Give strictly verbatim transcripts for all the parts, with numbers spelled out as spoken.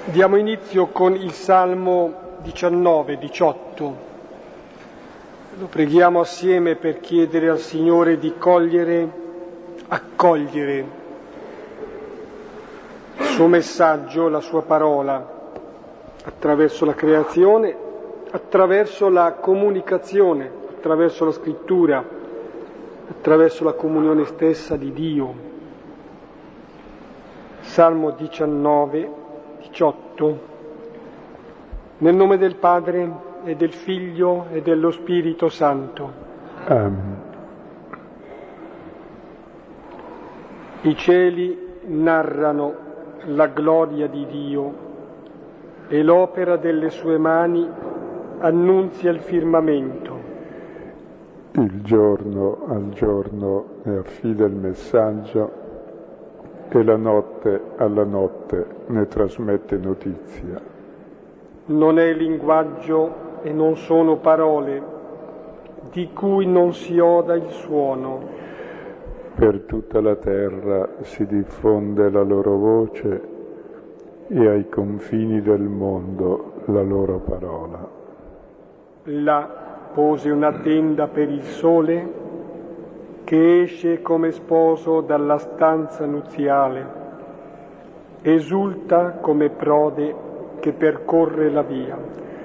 Diamo inizio con il Salmo diciannove diciotto. Lo preghiamo assieme per chiedere al Signore di cogliere, accogliere il suo messaggio, la sua parola, attraverso la creazione, attraverso la comunicazione, attraverso la scrittura, attraverso la comunione stessa di Dio. Salmo diciannove diciotto. Nel nome del Padre e del Figlio e dello Spirito Santo. Amen. I cieli narrano la gloria di Dio e l'opera delle sue mani annunzia il firmamento. Il giorno al giorno ne affida il messaggio e la notte alla notte ne trasmette notizia. Non è linguaggio e non sono parole, di cui non si oda il suono. Per tutta la terra si diffonde la loro voce e ai confini del mondo la loro parola. Là pose una tenda per il sole, che esce come sposo dalla stanza nuziale, esulta come prode che percorre la via.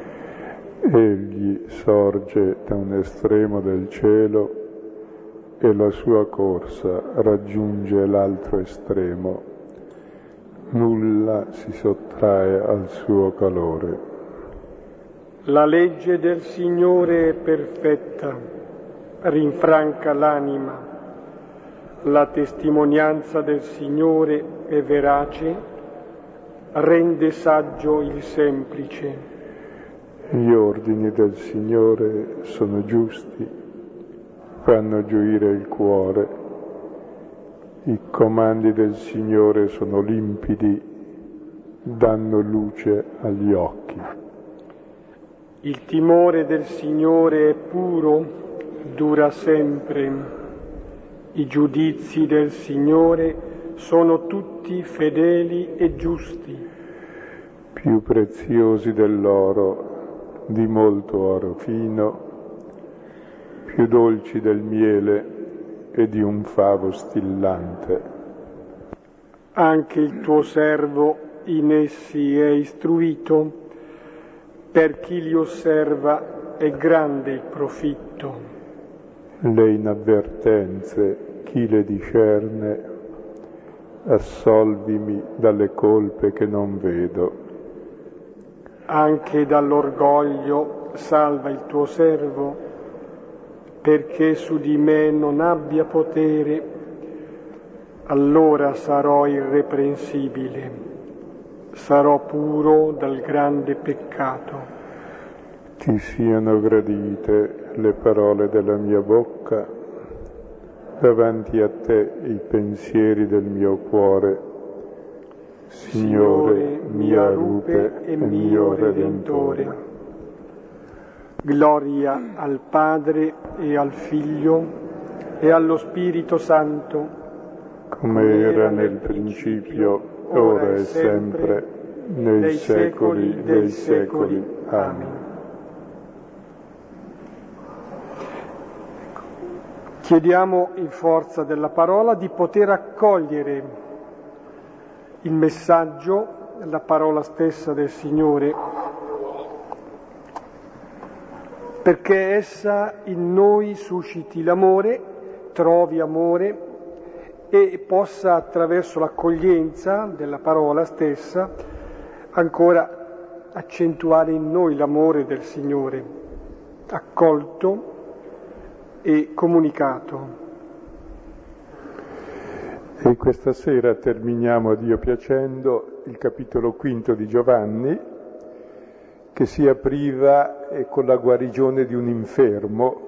Egli sorge da un estremo del cielo e la sua corsa raggiunge l'altro estremo. Nulla si sottrae al suo calore. La legge del Signore è perfetta, rinfranca l'anima. La testimonianza del Signore è verace, rende saggio il semplice. Gli ordini del Signore sono giusti, fanno gioire il cuore. I comandi del Signore sono limpidi, danno luce agli occhi. Il timore del Signore è puro, dura sempre. I giudizi del Signore sono tutti fedeli e giusti. Più preziosi dell'oro, di molto oro fino, più dolci del miele e di un favo stillante. Anche il tuo servo in essi è istruito, per chi li osserva è grande il profitto. Le inavvertenze, chi le discerne, assolvimi dalle colpe che non vedo. Anche dall'orgoglio salva il tuo servo, perché su di me non abbia potere, allora sarò irreprensibile, sarò puro dal grande peccato. Ti siano gradite le parole della mia bocca, davanti a te i pensieri del mio cuore, Signore, mia rupe e mio Redentore. Gloria al Padre e al Figlio e allo Spirito Santo, come era nel principio, ora e sempre, nei secoli dei secoli. Amen. Chiediamo in forza della parola di poter accogliere il messaggio, la parola stessa del Signore, perché essa in noi susciti l'amore, trovi amore e possa attraverso l'accoglienza della parola stessa ancora accentuare in noi l'amore del Signore, accolto e comunicato. E questa sera terminiamo, a Dio piacendo, il capitolo quinto di Giovanni, che si apriva con la guarigione di un infermo,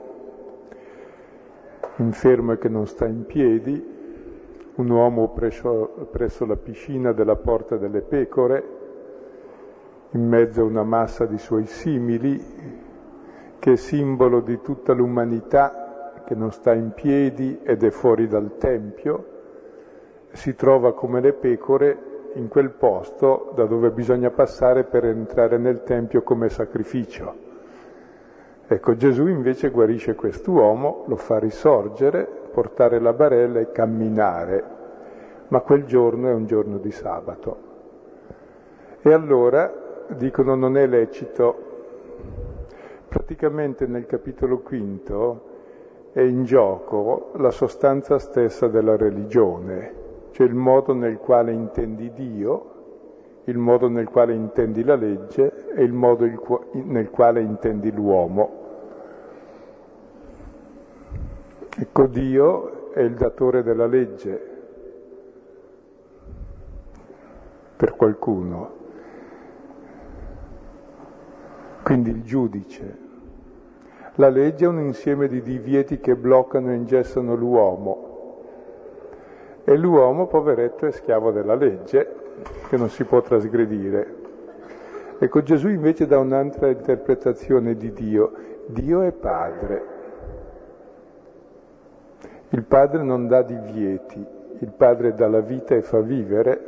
infermo che non sta in piedi, un uomo presso, presso la piscina della Porta delle Pecore, in mezzo a una massa di suoi simili, che è simbolo di tutta l'umanità che non sta in piedi ed è fuori dal Tempio, si trova come le pecore in quel posto da dove bisogna passare per entrare nel Tempio come sacrificio. Ecco, Gesù invece guarisce quest'uomo, lo fa risorgere, portare la barella e camminare, ma quel giorno è un giorno di sabato. E allora, dicono, non è lecito. Praticamente nel capitolo quinto è in gioco la sostanza stessa della religione, cioè il modo nel quale intendi Dio, il modo nel quale intendi la legge e il modo nel quale intendi l'uomo. Ecco, Dio è il datore della legge per qualcuno, quindi il giudice. La legge è un insieme di divieti che bloccano e ingessano l'uomo, e l'uomo, poveretto, è schiavo della legge, che non si può trasgredire. Ecco, Gesù invece dà un'altra interpretazione di Dio. Dio è Padre. Il Padre non dà divieti, il Padre dà la vita e fa vivere,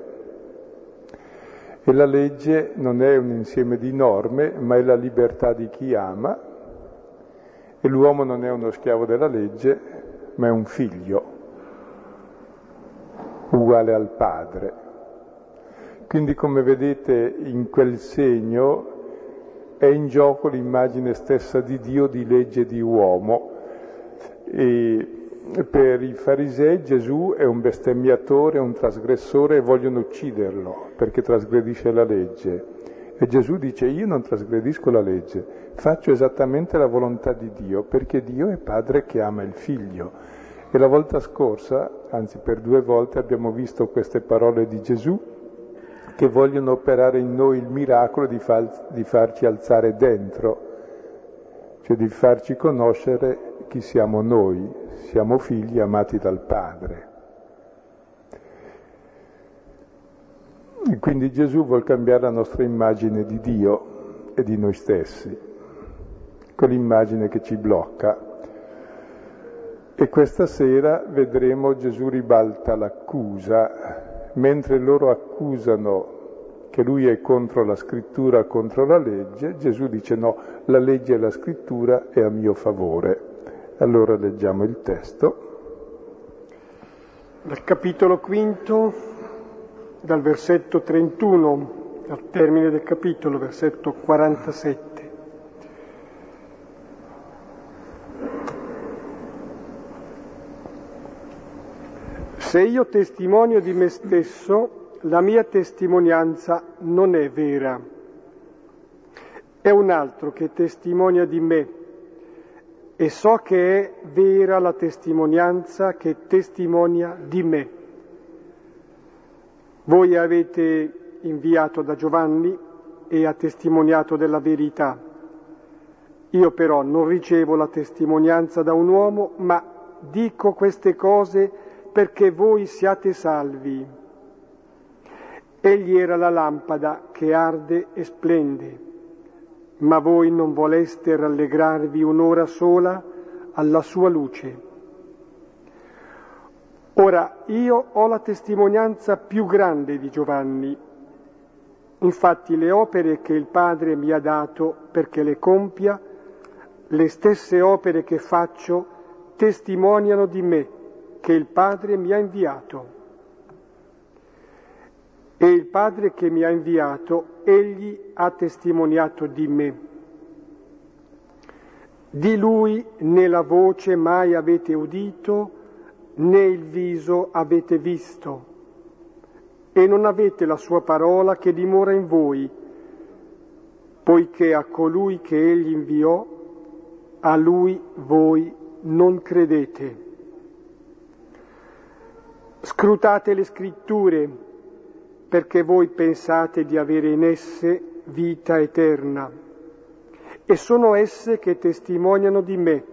e la legge non è un insieme di norme, ma è la libertà di chi ama, e l'uomo non è uno schiavo della legge, ma è un figlio, uguale al Padre. Quindi, come vedete, in quel segno è in gioco l'immagine stessa di Dio, di legge di uomo. E per i farisei Gesù è un bestemmiatore, un trasgressore, e vogliono ucciderlo perché trasgredisce la legge. E Gesù dice: io non trasgredisco la legge, faccio esattamente la volontà di Dio, perché Dio è Padre che ama il Figlio. E la volta scorsa, anzi per due volte, abbiamo visto queste parole di Gesù che vogliono operare in noi il miracolo di, far, di farci alzare dentro, cioè di farci conoscere chi siamo noi. Siamo figli amati dal Padre. E quindi Gesù vuol cambiare la nostra immagine di Dio e di noi stessi, quell'immagine che ci blocca. E questa sera vedremo Gesù ribalta l'accusa, mentre loro accusano che lui è contro la scrittura, contro la legge, Gesù dice no, la legge e la scrittura è a mio favore. Allora leggiamo il testo. Dal capitolo quinto, dal versetto trentuno al termine del capitolo, versetto quarantasette. Se io testimonio di me stesso, la mia testimonianza non è vera. È un altro che testimonia di me, e so che è vera la testimonianza che testimonia di me. Voi avete inviato da Giovanni e ha testimoniato della verità. Io però non ricevo la testimonianza da un uomo, ma dico queste cose perché voi siate salvi. Egli era la lampada che arde e splende. Ma voi non voleste rallegrarvi un'ora sola alla sua luce. Ora io ho la testimonianza più grande di Giovanni. Infatti le opere che il Padre mi ha dato perché le compia, le stesse opere che faccio, testimoniano di me, che il Padre mi ha inviato. E il Padre che mi ha inviato, egli ha testimoniato di me. Di lui né la voce mai avete udito, né il viso avete visto, e non avete la sua parola che dimora in voi, poiché a colui che egli inviò, a lui voi non credete. Scrutate le scritture, perché voi pensate di avere in esse vita eterna, e sono esse che testimoniano di me,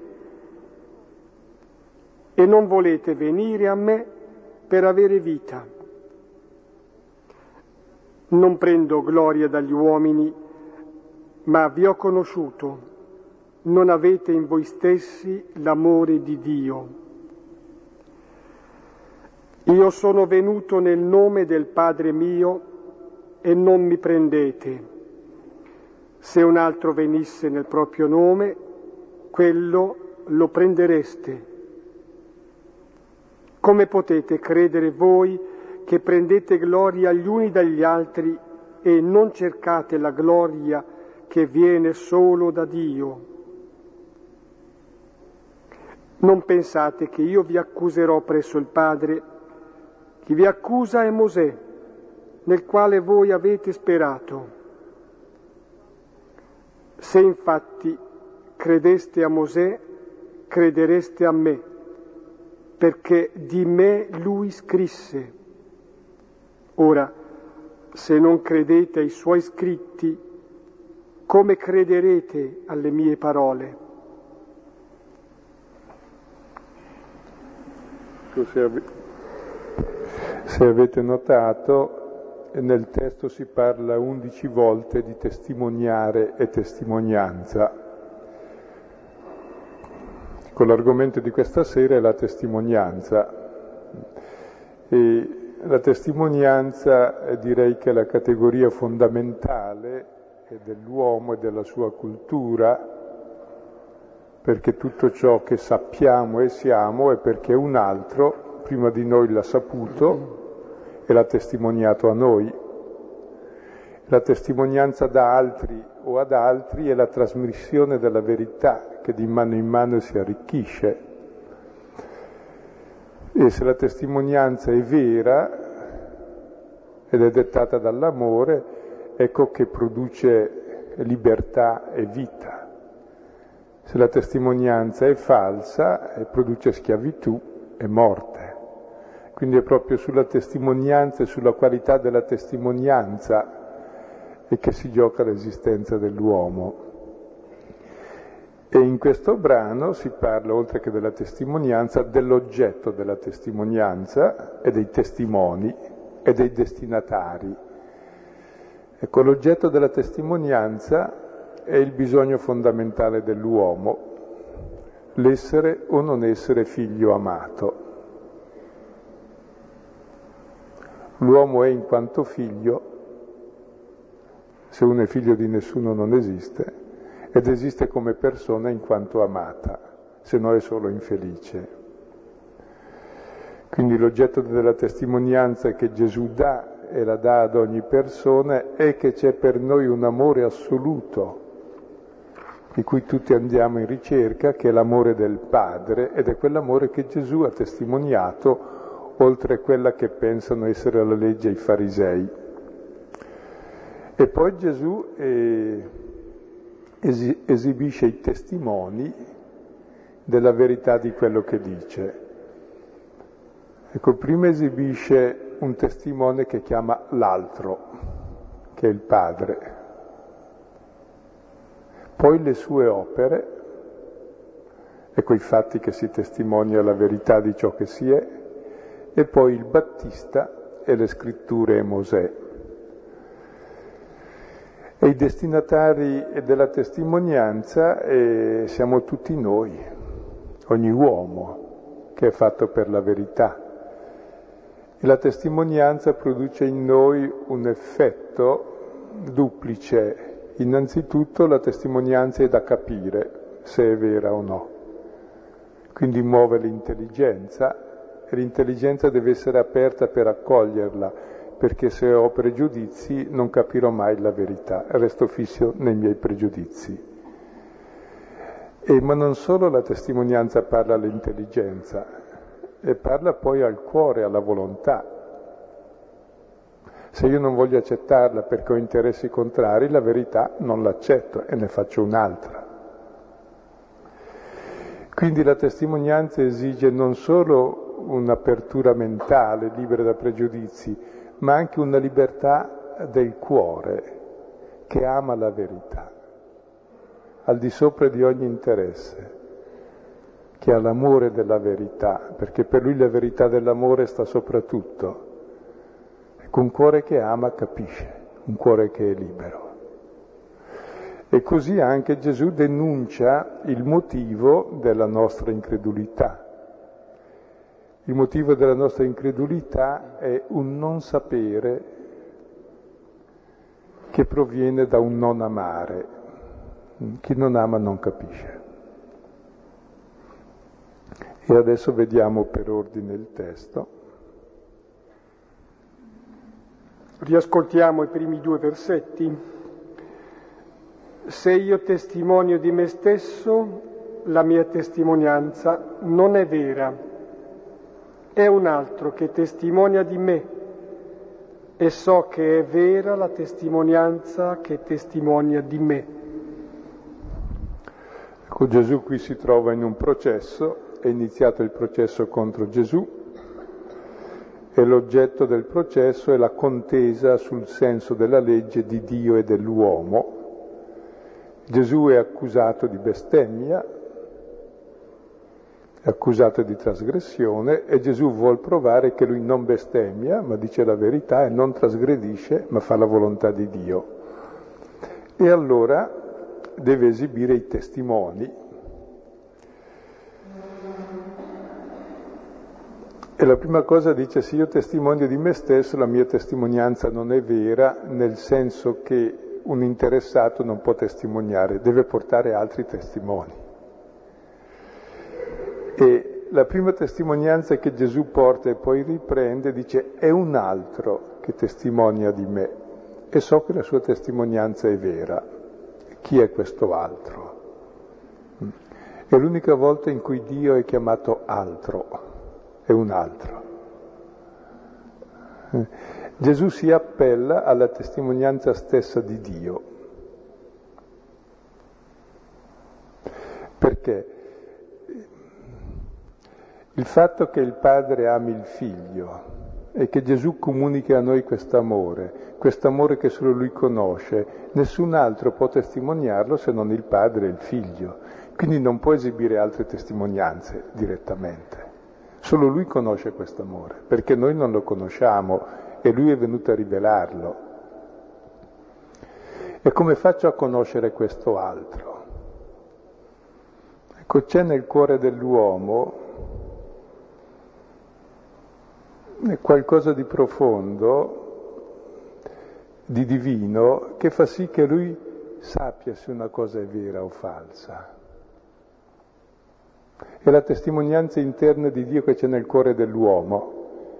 e non volete venire a me per avere vita. Non prendo gloria dagli uomini, ma vi ho conosciuto, non avete in voi stessi l'amore di Dio. Io sono venuto nel nome del Padre mio e non mi prendete. Se un altro venisse nel proprio nome, quello lo prendereste. Come potete credere voi che prendete gloria gli uni dagli altri e non cercate la gloria che viene solo da Dio? Non pensate che io vi accuserò presso il Padre. Chi vi accusa è Mosè, nel quale voi avete sperato. Se infatti credeste a Mosè, credereste a me, perché di me lui scrisse. Ora, se non credete ai suoi scritti, come crederete alle mie parole? Se, ave... se avete notato, nel testo si parla undici volte di testimoniare e testimonianza. Con l'argomento di questa sera è la testimonianza. E la testimonianza eh, direi che è la categoria fondamentale dell'uomo e della sua cultura, perché tutto ciò che sappiamo e siamo è perché un altro prima di noi l'ha saputo e l'ha testimoniato a noi. La testimonianza da altri o ad altri è la trasmissione della verità che di mano in mano si arricchisce. E se la testimonianza è vera ed è dettata dall'amore, ecco che produce libertà e vita. Se la testimonianza è falsa, eh, produce schiavitù e morte. Quindi è proprio sulla testimonianza e sulla qualità della testimonianza che si gioca l'esistenza dell'uomo. E in questo brano si parla, oltre che della testimonianza, dell'oggetto della testimonianza e dei testimoni e dei destinatari. Ecco, l'oggetto della testimonianza è il bisogno fondamentale dell'uomo, l'essere o non essere figlio amato. L'uomo è in quanto figlio, se uno è figlio di nessuno non esiste, ed esiste come persona in quanto amata, se no è solo infelice. Quindi l'oggetto della testimonianza che Gesù dà e la dà ad ogni persona è che c'è per noi un amore assoluto, di cui tutti andiamo in ricerca, che è l'amore del Padre, ed è quell'amore che Gesù ha testimoniato, oltre a quella che pensano essere la legge ai farisei. E poi Gesù eh, esi- esibisce i testimoni della verità di quello che dice. Ecco, prima esibisce un testimone che chiama l'altro, che è il Padre. Poi le sue opere, ecco i fatti che si testimonia la verità di ciò che si è, e poi il Battista e le scritture e Mosè. E i destinatari della testimonianza eh, siamo tutti noi, ogni uomo che è fatto per la verità. E la testimonianza produce in noi un effetto duplice. Innanzitutto la testimonianza è da capire se è vera o no, quindi muove l'intelligenza e l'intelligenza deve essere aperta per accoglierla, perché se ho pregiudizi non capirò mai la verità, resto fisso nei miei pregiudizi. E, ma non solo la testimonianza parla all'intelligenza, e parla poi al cuore, alla volontà. Se io non voglio accettarla perché ho interessi contrari, la verità non l'accetto e ne faccio un'altra. Quindi la testimonianza esige non solo un'apertura mentale, libera da pregiudizi, ma anche una libertà del cuore che ama la verità, al di sopra di ogni interesse, che ha l'amore della verità, perché per lui la verità dell'amore sta sopra tutto. Un cuore che ama capisce, un cuore che è libero. E così anche Gesù denuncia il motivo della nostra incredulità. Il motivo della nostra incredulità è un non sapere che proviene da un non amare. Chi non ama non capisce. E adesso vediamo per ordine il testo. Riascoltiamo i primi due versetti. Se io testimonio di me stesso, la mia testimonianza non è vera. È un altro che testimonia di me e so che è vera la testimonianza che testimonia di me. Ecco, Gesù qui si trova in un processo, è iniziato il processo contro Gesù e l'oggetto del processo è la contesa sul senso della legge di Dio e dell'uomo. Gesù è accusato di bestemmia, è accusato di trasgressione e Gesù vuol provare che lui non bestemmia, ma dice la verità e non trasgredisce, ma fa la volontà di Dio. E allora deve esibire i testimoni. E la prima cosa dice: se io testimonio di me stesso, la mia testimonianza non è vera, nel senso che un interessato non può testimoniare, deve portare altri testimoni. E la prima testimonianza che Gesù porta e poi riprende dice: è un altro che testimonia di me e so che la sua testimonianza è vera. Chi è questo altro? È l'unica volta in cui Dio è chiamato altro. È un altro. Gesù si appella alla testimonianza stessa di Dio. Perché il fatto che il Padre ami il Figlio e che Gesù comunichi a noi quest'amore, quest'amore che solo Lui conosce, nessun altro può testimoniarlo se non il Padre e il Figlio. Quindi non può esibire altre testimonianze direttamente. Solo Lui conosce questo amore, perché noi non lo conosciamo e Lui è venuto a rivelarlo. E come faccio a conoscere questo altro? Ecco, c'è nel cuore dell'uomo qualcosa di profondo, di divino, che fa sì che lui sappia se una cosa è vera o falsa. È la testimonianza interna di Dio che c'è nel cuore dell'uomo.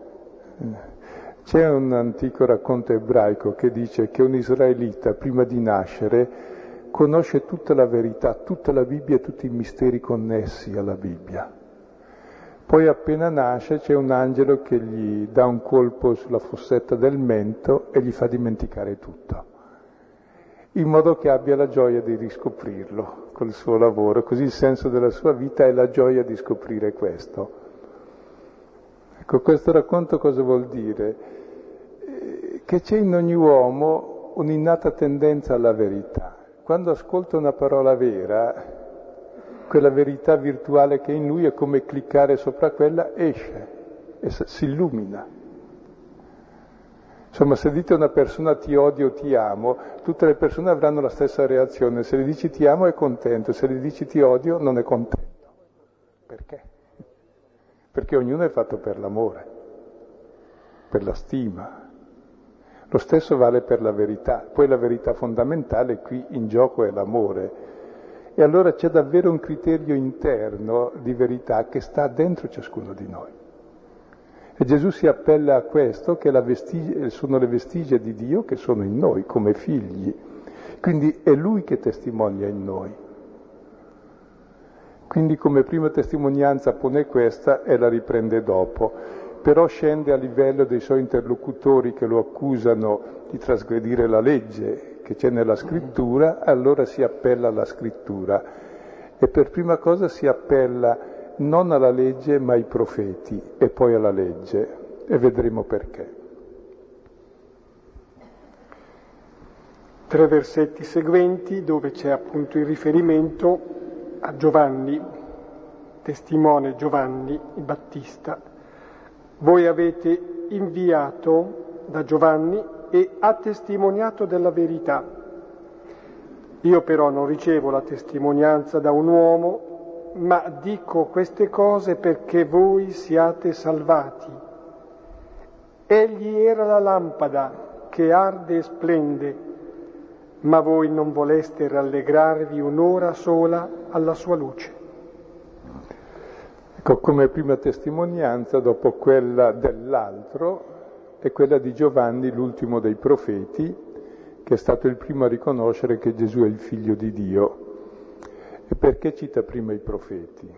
C'è un antico racconto ebraico che dice che un israelita, prima di nascere, conosce tutta la verità, tutta la Bibbia e tutti i misteri connessi alla Bibbia. Poi appena nasce c'è un angelo che gli dà un colpo sulla fossetta del mento e gli fa dimenticare tutto, in modo che abbia la gioia di riscoprirlo col suo lavoro. Così il senso della sua vita è la gioia di scoprire questo. Ecco, questo racconto cosa vuol dire? Che c'è in ogni uomo un'innata tendenza alla verità. Quando ascolta una parola vera, quella verità virtuale che è in lui è come cliccare sopra quella, esce e si illumina. Insomma, se dite a una persona ti odio o ti amo, tutte le persone avranno la stessa reazione. Se le dici ti amo è contento, se le dici ti odio non è contento. Perché? Perché ognuno è fatto per l'amore, per la stima. Lo stesso vale per la verità. Poi la verità fondamentale qui in gioco è l'amore. E allora c'è davvero un criterio interno di verità che sta dentro ciascuno di noi. E Gesù si appella a questo, che la vestigia, sono le vestigie di Dio che sono in noi, come figli. Quindi è Lui che testimonia in noi. Quindi come prima testimonianza pone questa e la riprende dopo. Però scende a livello dei suoi interlocutori che lo accusano di trasgredire la legge che c'è nella scrittura, allora si appella alla scrittura e per prima cosa si appella non alla legge ma ai profeti e poi alla legge e vedremo perché. Tre versetti seguenti dove c'è appunto il riferimento a Giovanni, testimone Giovanni il Battista. Voi avete inviato da Giovanni e ha testimoniato della verità. Io però non ricevo la testimonianza da un uomo, ma dico queste cose perché voi siate salvati. Egli era la lampada che arde e splende, ma voi non voleste rallegrarvi un'ora sola alla sua luce. Ecco, come prima testimonianza, dopo quella dell'altro, è quella di Giovanni, l'ultimo dei profeti, che è stato il primo a riconoscere che Gesù è il figlio di Dio. E perché cita prima i profeti?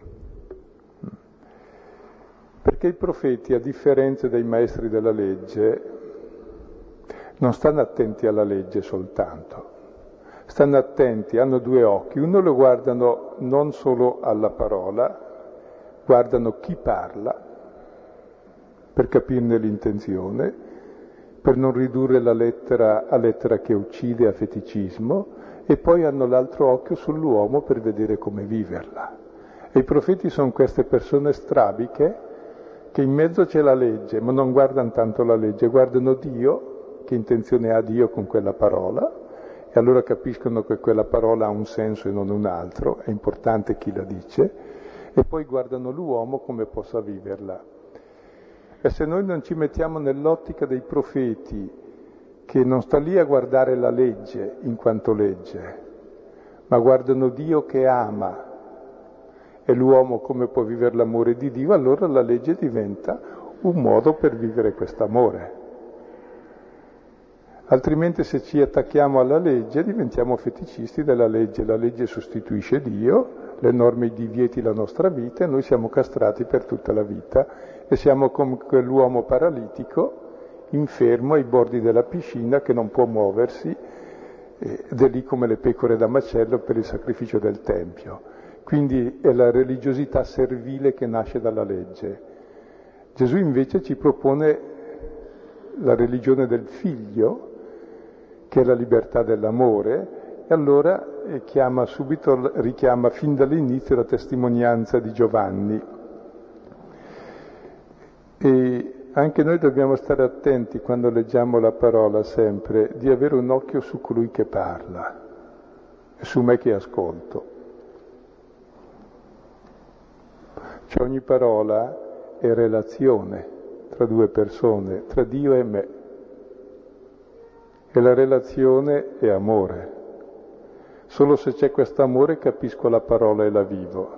Perché i profeti, a differenza dei maestri della legge, non stanno attenti alla legge soltanto, stanno attenti, hanno due occhi, uno lo guardano non solo alla parola, guardano chi parla per capirne l'intenzione, per non ridurre la lettera a lettera che uccide, a feticismo, e poi hanno l'altro occhio sull'uomo per vedere come viverla. E i profeti sono queste persone strabiche che in mezzo c'è la legge, ma non guardano tanto la legge, guardano Dio, che intenzione ha Dio con quella parola, e allora capiscono che quella parola ha un senso e non un altro, è importante chi la dice, e poi guardano l'uomo come possa viverla. E se noi non ci mettiamo nell'ottica dei profeti, che non sta lì a guardare la legge in quanto legge, ma guardano Dio che ama, e l'uomo come può vivere l'amore di Dio, allora la legge diventa un modo per vivere quest'amore. Altrimenti se ci attacchiamo alla legge diventiamo feticisti della legge, la legge sostituisce Dio, le norme, i divieti, la nostra vita, e noi siamo castrati per tutta la vita e siamo come quell'uomo paralitico, infermo ai bordi della piscina che non può muoversi, ed è lì come le pecore da macello per il sacrificio del Tempio. Quindi è la religiosità servile che nasce dalla legge. Gesù invece ci propone la religione del figlio, che è la libertà dell'amore, e allora chiama subito, richiama fin dall'inizio la testimonianza di Giovanni. E anche noi dobbiamo stare attenti quando leggiamo la parola sempre, di avere un occhio su colui che parla e su me che ascolto. Cioè ogni parola è relazione tra due persone, tra Dio e me. E la relazione è amore. Solo se c'è questo amore capisco la parola e la vivo.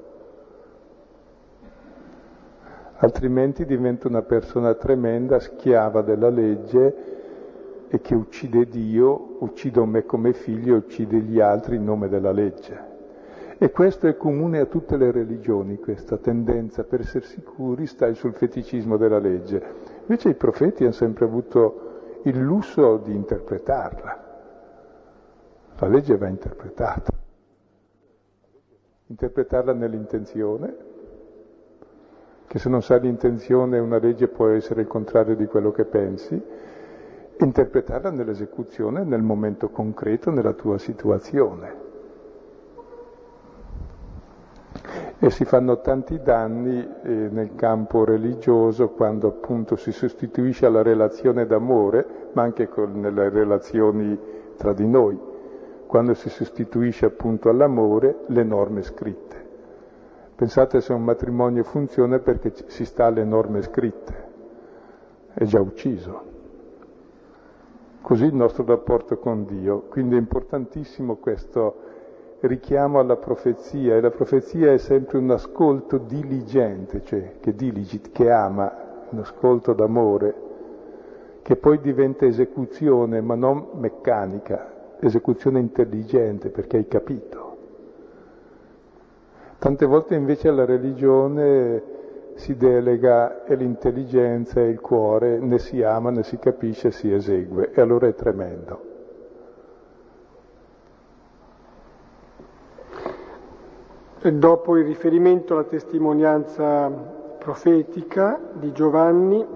Altrimenti divento una persona tremenda, schiava della legge e che uccide Dio, uccido me come figlio e uccide gli altri in nome della legge. E questo è comune a tutte le religioni, questa tendenza per essere sicuri stai sul feticismo della legge. Invece i profeti hanno sempre avuto il lusso di interpretarla. La legge va interpretata. Interpretarla nell'intenzione, che se non sai l'intenzione una legge può essere il contrario di quello che pensi, interpretarla nell'esecuzione, nel momento concreto, nella tua situazione. E si fanno tanti danni eh, nel campo religioso quando appunto si sostituisce alla relazione d'amore, ma anche con, nelle relazioni tra di noi, quando si sostituisce appunto all'amore le norme scritte. Pensate se un matrimonio funziona perché si sta alle norme scritte, è già ucciso. Così il nostro rapporto con Dio, quindi è importantissimo questo richiamo alla profezia, e la profezia è sempre un ascolto diligente, cioè che diligit, che ama, un ascolto d'amore, che poi diventa esecuzione, ma non meccanica, esecuzione intelligente, perché hai capito. Tante volte invece alla religione si delega e l'intelligenza e il cuore, né si ama, né si capisce, si esegue, e allora è tremendo. E dopo il riferimento alla testimonianza profetica di Giovanni,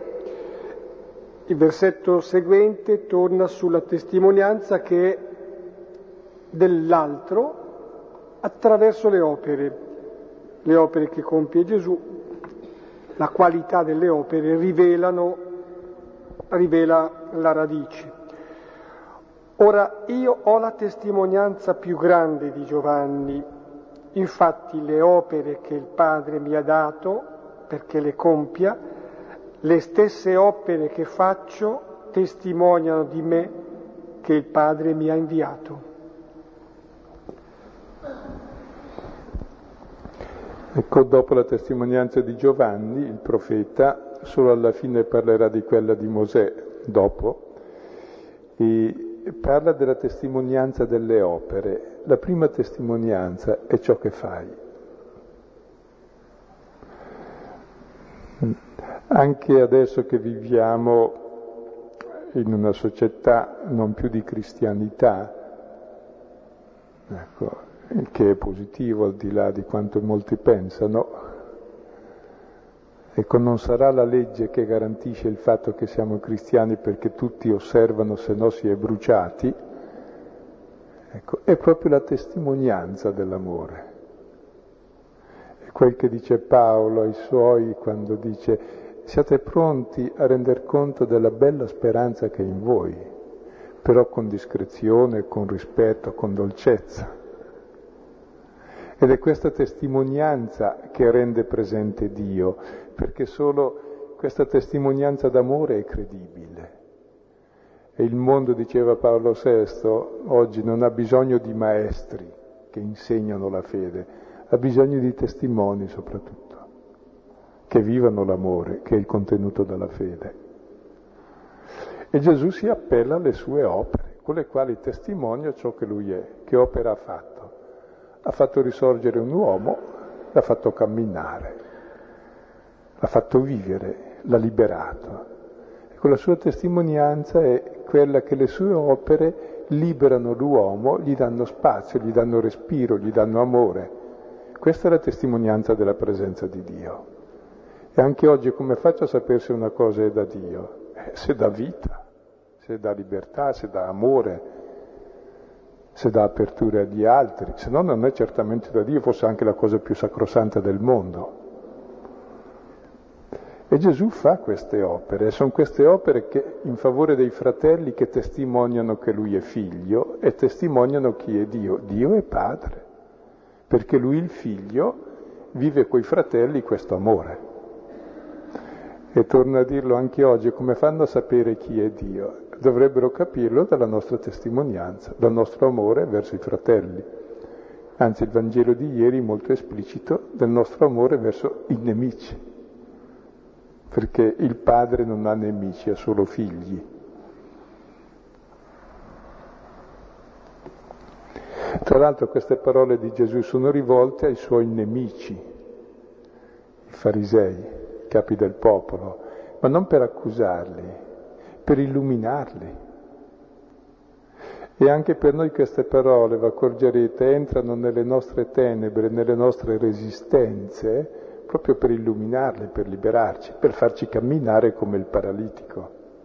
il versetto seguente torna sulla testimonianza che è dell'altro attraverso le opere, le opere che compie Gesù, la qualità delle opere rivelano, rivela la radice. Ora io ho la testimonianza più grande di Giovanni, infatti le opere che il Padre mi ha dato perché le compia, le stesse opere che faccio testimoniano di me che che il Padre mi ha inviato. Ecco, dopo la testimonianza di Giovanni, il profeta, solo alla fine parlerà di quella di Mosè, dopo, e parla della testimonianza delle opere. La prima testimonianza è ciò che fai. Anche adesso che viviamo in una società non più di cristianità, ecco, il che è positivo al di là di quanto molti pensano, ecco, non sarà la legge che garantisce il fatto che siamo cristiani perché tutti osservano, se no si è bruciati, ecco, è proprio la testimonianza dell'amore. È quel che dice Paolo ai suoi quando dice: siate pronti a render conto della bella speranza che è in voi, però con discrezione, con rispetto, con dolcezza. Ed è questa testimonianza che rende presente Dio, perché solo questa testimonianza d'amore è credibile. E il mondo, diceva Paolo sesto, oggi non ha bisogno di maestri che insegnano la fede, ha bisogno di testimoni soprattutto, che vivano l'amore, che è il contenuto della fede. E Gesù si appella alle sue opere, con le quali testimonia ciò che lui è, che opera ha fatto. Ha fatto risorgere un uomo, l'ha fatto camminare, l'ha fatto vivere, l'ha liberato. Ecco, la sua testimonianza è quella che le sue opere liberano l'uomo, gli danno spazio, gli danno respiro, gli danno amore. Questa è la testimonianza della presenza di Dio. E anche oggi come faccio a sapere se una cosa è da Dio? Eh, se dà vita, se dà libertà, se dà amore, se dà apertura agli altri, se no non è certamente da Dio, forse anche la cosa più sacrosanta del mondo. E Gesù fa queste opere, sono queste opere che in favore dei fratelli che testimoniano che Lui è figlio e testimoniano chi è Dio. Dio è Padre, perché Lui il figlio vive coi fratelli questo amore. E torno a dirlo anche oggi, come fanno a sapere chi è Dio? Dovrebbero capirlo dalla nostra testimonianza, dal nostro amore verso i fratelli. Anzi, il Vangelo di ieri è molto esplicito del nostro amore verso i nemici, perché il Padre non ha nemici, ha solo figli. Tra l'altro queste parole di Gesù sono rivolte ai suoi nemici, i farisei, i capi del popolo, ma non per accusarli, per illuminarli. E anche per noi queste parole, vi accorgerete, entrano nelle nostre tenebre, nelle nostre resistenze, proprio per illuminarli, per liberarci, per farci camminare come il paralitico.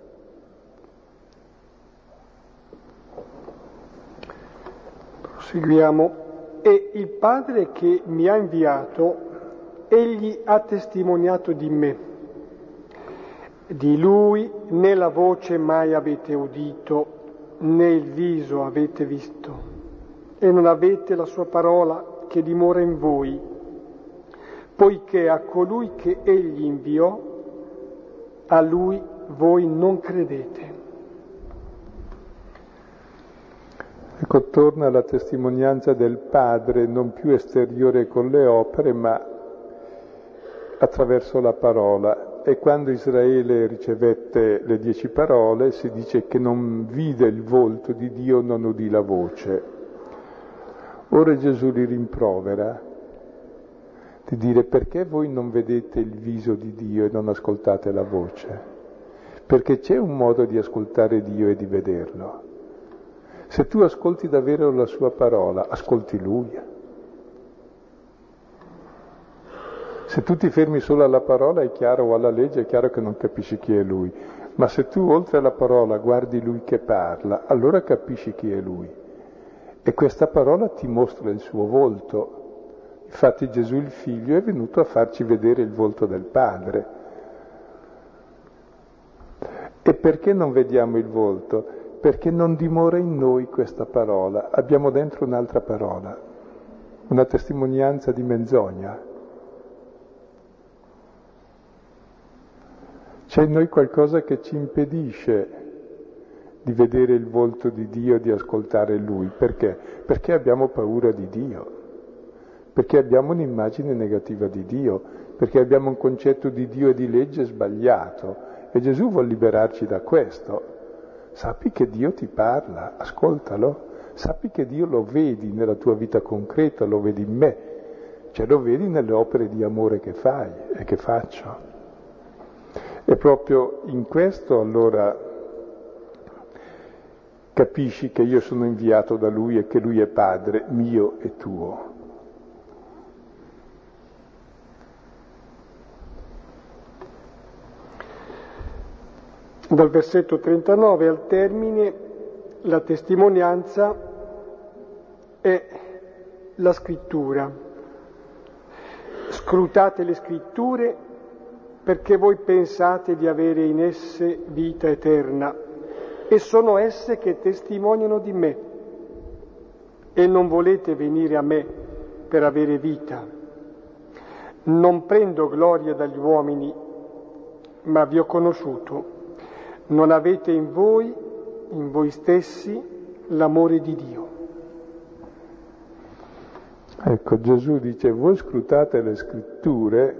Proseguiamo. E il Padre che mi ha inviato, egli ha testimoniato di me. Di Lui né la voce mai avete udito, né il viso avete visto, e non avete la sua parola che dimora in voi, poiché a colui che egli inviò, a lui voi non credete. Ecco, torna la testimonianza del Padre, non più esteriore con le opere, ma attraverso la parola. E quando Israele ricevette le dieci parole, si dice che non vide il volto di Dio, non udì la voce. Ora Gesù li rimprovera di dire: perché voi non vedete il viso di Dio e non ascoltate la voce? Perché c'è un modo di ascoltare Dio e di vederlo. Se tu ascolti davvero la sua parola, ascolti Lui. Se tu ti fermi solo alla parola è chiaro, o alla legge è chiaro che non capisci chi è Lui. Ma se tu oltre alla parola guardi Lui che parla, allora capisci chi è Lui. E questa parola ti mostra il suo volto. Infatti Gesù il Figlio è venuto a farci vedere il volto del Padre. E perché non vediamo il volto? Perché non dimora in noi questa parola. Abbiamo dentro un'altra parola, una testimonianza di menzogna. C'è in noi qualcosa che ci impedisce di vedere il volto di Dio, di ascoltare Lui. Perché? Perché abbiamo paura di Dio, perché abbiamo un'immagine negativa di Dio, perché abbiamo un concetto di Dio e di legge sbagliato. E Gesù vuole liberarci da questo. Sappi che Dio ti parla, ascoltalo. Sappi che Dio lo vedi nella tua vita concreta, lo vedi in me, cioè lo vedi nelle opere di amore che fai e che faccio. E proprio in questo allora capisci che io sono inviato da Lui e che Lui è Padre mio e tuo. Dal versetto trentanove al termine, la testimonianza è la scrittura. Scrutate le scritture perché voi pensate di avere in esse vita eterna, e sono esse che testimoniano di me, e non volete venire a me per avere vita. Non prendo gloria dagli uomini, ma vi ho conosciuto. Non avete in voi, in voi stessi, l'amore di Dio. Ecco, Gesù dice, voi scrutate le scritture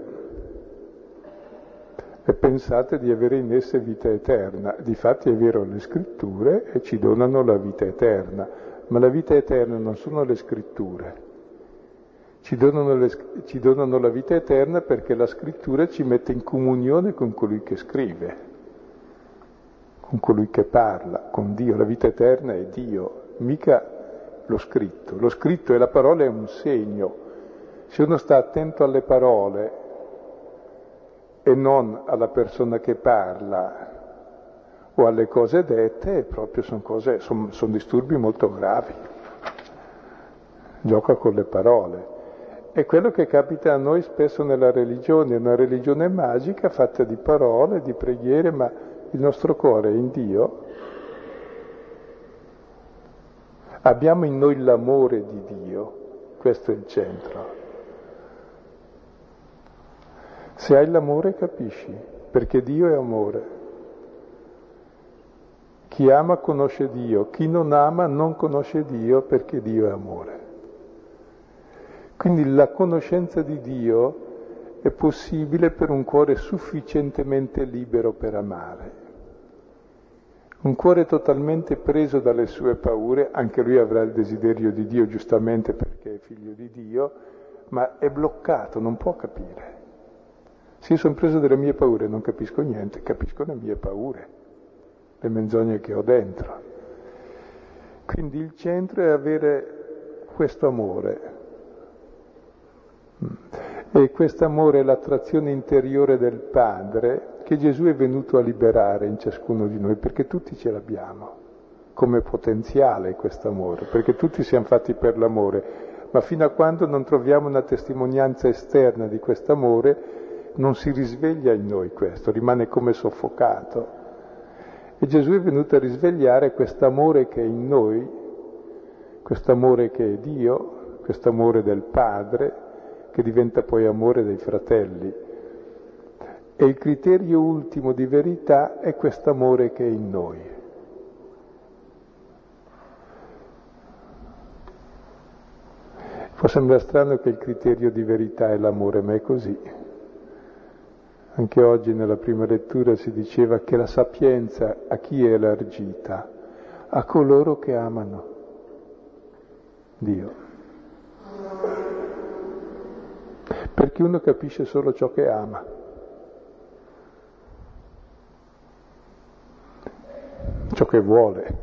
e pensate di avere in esse vita eterna. Difatti è vero, le scritture e ci donano la vita eterna, ma la vita eterna non sono le scritture. Ci donano, le, ci donano la vita eterna perché la scrittura ci mette in comunione con colui che scrive, con colui che parla, con Dio. La vita eterna è Dio, mica lo scritto. Lo scritto e la parola è un segno. Se uno sta attento alle parole e non alla persona che parla o alle cose dette, proprio sono cose, sono, sono disturbi molto gravi. Gioca con le parole. È quello che capita a noi spesso nella religione, una religione magica fatta di parole, di preghiere, ma il nostro cuore è in Dio. Abbiamo in noi l'amore di Dio, questo è il centro. Se hai l'amore capisci, perché Dio è amore. Chi ama conosce Dio, chi non ama non conosce Dio perché Dio è amore. Quindi la conoscenza di Dio è possibile per un cuore sufficientemente libero per amare. Un cuore totalmente preso dalle sue paure, anche lui avrà il desiderio di Dio giustamente perché è figlio di Dio, ma è bloccato, non può capire. Se io sono preso dalle mie paure non capisco niente, capisco le mie paure, le menzogne che ho dentro. Quindi il centro è avere questo amore. E quest'amore è l'attrazione interiore del Padre che Gesù è venuto a liberare in ciascuno di noi, perché tutti ce l'abbiamo come potenziale quest'amore, perché tutti siamo fatti per l'amore, ma fino a quando non troviamo una testimonianza esterna di quest'amore non si risveglia in noi questo, rimane come soffocato. E Gesù è venuto a risvegliare quest'amore che è in noi, quest'amore che è Dio, quest'amore del Padre, che diventa poi amore dei fratelli. E il criterio ultimo di verità è quest'amore che è in noi. Può sembrare strano che il criterio di verità è l'amore, ma è così. Anche oggi nella prima lettura si diceva che la sapienza a chi è elargita? A coloro che amano Dio. Perché uno capisce solo ciò che ama. Ciò che vuole.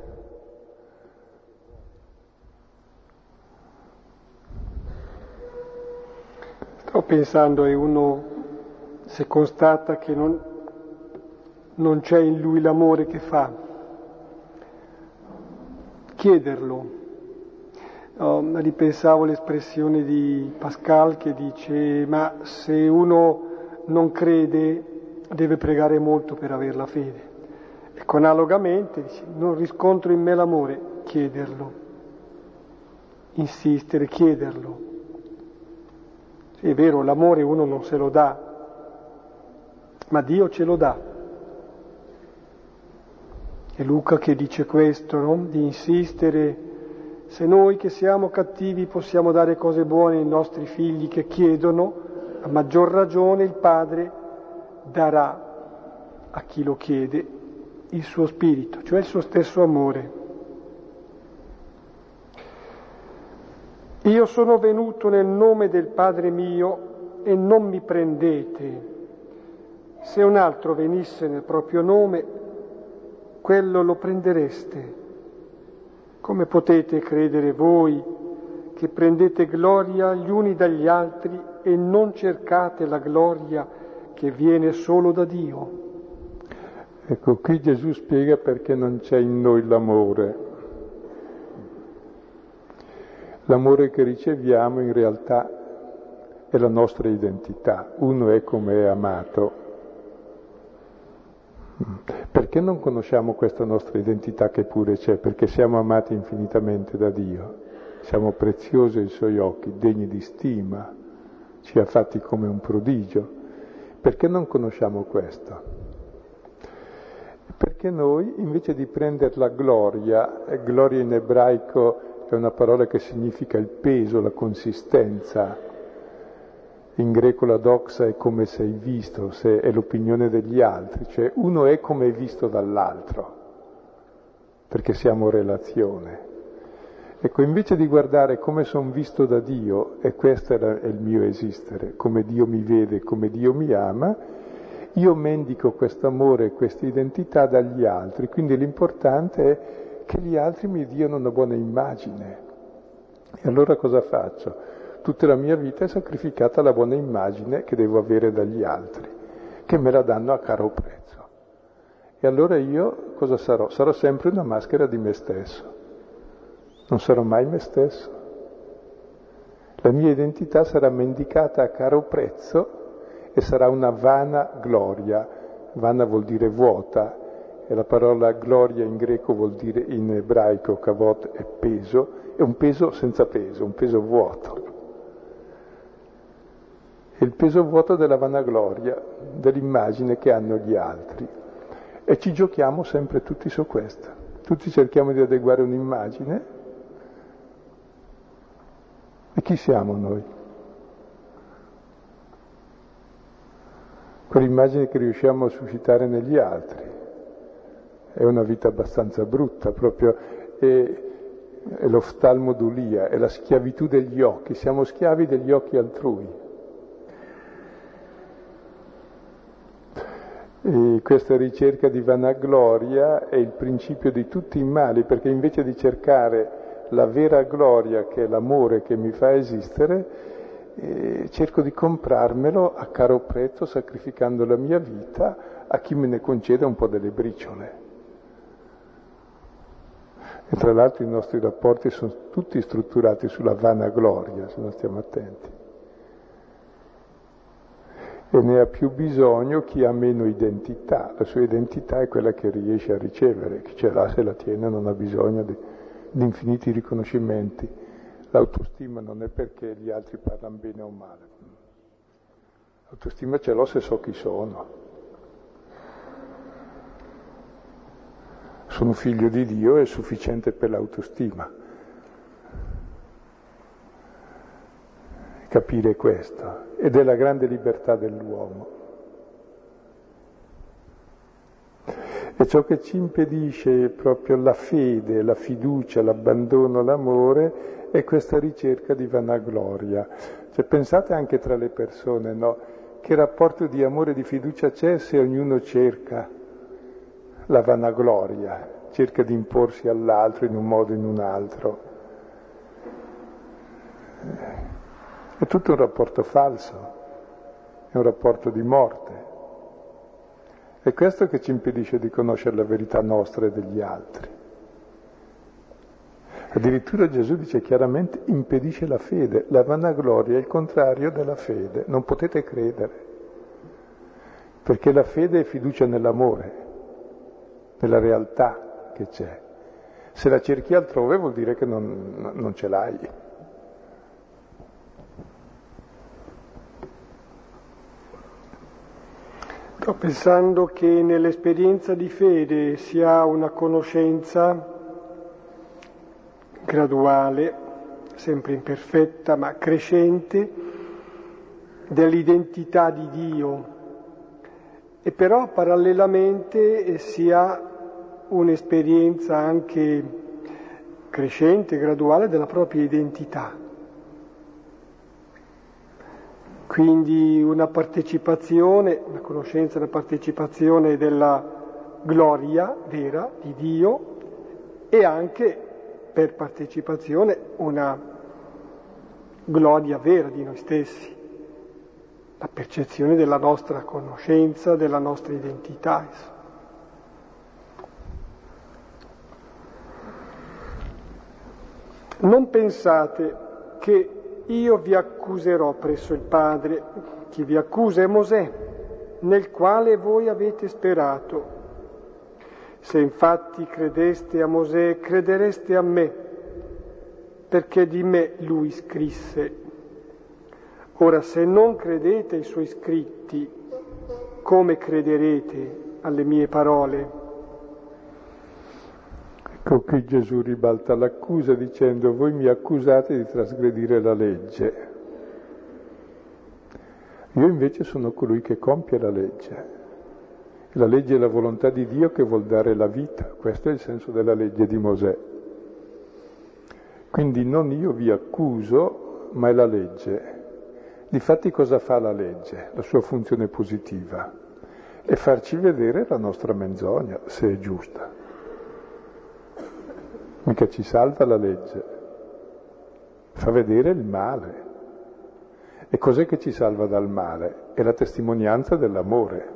Sto pensando, e uno se constata che non, non c'è in lui l'amore che fa, chiederlo. Oh, ripensavo l'espressione di Pascal che dice: ma se uno non crede deve pregare molto per avere la fede. Ecco, analogamente dice, non riscontro in me l'amore, chiederlo, insistere, chiederlo. Sì, è vero, l'amore uno non se lo dà, ma Dio ce lo dà. È Luca che dice questo, no? Di insistere, se noi che siamo cattivi possiamo dare cose buone ai nostri figli che chiedono, a maggior ragione il Padre darà a chi lo chiede il suo spirito, cioè il suo stesso amore. Io sono venuto nel nome del Padre mio e non mi prendete. Se un altro venisse nel proprio nome, quello lo prendereste. Come potete credere voi che prendete gloria gli uni dagli altri e non cercate la gloria che viene solo da Dio? Ecco, qui Gesù spiega perché non c'è in noi l'amore. L'amore che riceviamo in realtà è la nostra identità. Uno è come è amato. Perché non conosciamo questa nostra identità che pure c'è? Perché siamo amati infinitamente da Dio, siamo preziosi ai Suoi occhi, degni di stima, ci ha fatti come un prodigio. Perché non conosciamo questo? Perché noi, invece di prendere la gloria, e gloria in ebraico è una parola che significa il peso, la consistenza, in greco la doxa è come sei visto, se è l'opinione degli altri, cioè uno è come è visto dall'altro, perché siamo relazione. Ecco, invece di guardare come sono visto da Dio, e questo è il mio esistere, come Dio mi vede, come Dio mi ama, io mendico questo amore e questa identità dagli altri, quindi l'importante è che gli altri mi diano una buona immagine. E allora cosa faccio? Tutta la mia vita è sacrificata alla buona immagine che devo avere dagli altri, che me la danno a caro prezzo. E allora io cosa sarò? Sarò sempre una maschera di me stesso. Non sarò mai me stesso. La mia identità sarà mendicata a caro prezzo e sarà una vana gloria. Vana vuol dire vuota, e la parola gloria in greco vuol dire, in ebraico, kavod è peso, è un peso senza peso, un peso vuoto. È il peso vuoto della vanagloria, dell'immagine che hanno gli altri. E ci giochiamo sempre tutti su questo. Tutti cerchiamo di adeguare un'immagine. E chi siamo noi? Quell'immagine che riusciamo a suscitare negli altri. È una vita abbastanza brutta, proprio è, è l'oftalmodulia, è la schiavitù degli occhi. Siamo schiavi degli occhi altrui. E questa ricerca di vanagloria è il principio di tutti i mali, perché invece di cercare la vera gloria, che è l'amore che mi fa esistere, eh, cerco di comprarmelo a caro prezzo, sacrificando la mia vita a chi me ne concede un po' delle briciole. E tra l'altro i nostri rapporti sono tutti strutturati sulla vanagloria, se non stiamo attenti. E ne ha più bisogno chi ha meno identità. La sua identità è quella che riesce a ricevere, chi ce l'ha se la tiene non ha bisogno di, di infiniti riconoscimenti. L'autostima non è perché gli altri parlano bene o male. L'autostima ce l'ho se so chi sono. Sono figlio di Dio, è sufficiente per l'autostima. Capire questo, ed è la grande libertà dell'uomo. E ciò che ci impedisce proprio la fede, la fiducia, l'abbandono, l'amore, è questa ricerca di vanagloria. Cioè, pensate anche tra le persone, no? Che rapporto di amore e di fiducia c'è se ognuno cerca la vanagloria, cerca di imporsi all'altro in un modo o in un altro. È tutto un rapporto falso, è un rapporto di morte. È questo che ci impedisce di conoscere la verità nostra e degli altri. Addirittura Gesù dice chiaramente, impedisce la fede. La vanagloria è il contrario della fede. Non potete credere, perché la fede è fiducia nell'amore, nella realtà che c'è. Se la cerchi altrove vuol dire che non, non ce l'hai. Sto pensando che nell'esperienza di fede si ha una conoscenza graduale, sempre imperfetta ma crescente, dell'identità di Dio, e però parallelamente si ha un'esperienza anche crescente, graduale della propria identità. Quindi una partecipazione, una conoscenza, una partecipazione della gloria vera di Dio e anche per partecipazione una gloria vera di noi stessi, la percezione della nostra conoscenza, della nostra identità. Non pensate che io vi accuserò presso il Padre. Chi vi accusa è Mosè, nel quale voi avete sperato. Se infatti credeste a Mosè, credereste a me, perché di me lui scrisse. Ora, se non credete ai suoi scritti, come crederete alle mie parole? Ecco qui Gesù ribalta l'accusa dicendo: voi mi accusate di trasgredire la legge. Io invece sono colui che compie la legge. La legge è la volontà di Dio che vuol dare la vita. Questo è il senso della legge di Mosè. Quindi non io vi accuso, ma è la legge. Difatti cosa fa la legge? La sua funzione positiva è farci vedere la nostra menzogna, se è giusta. Mica ci salva la legge, fa vedere il male. E cos'è che ci salva dal male? È la testimonianza dell'amore,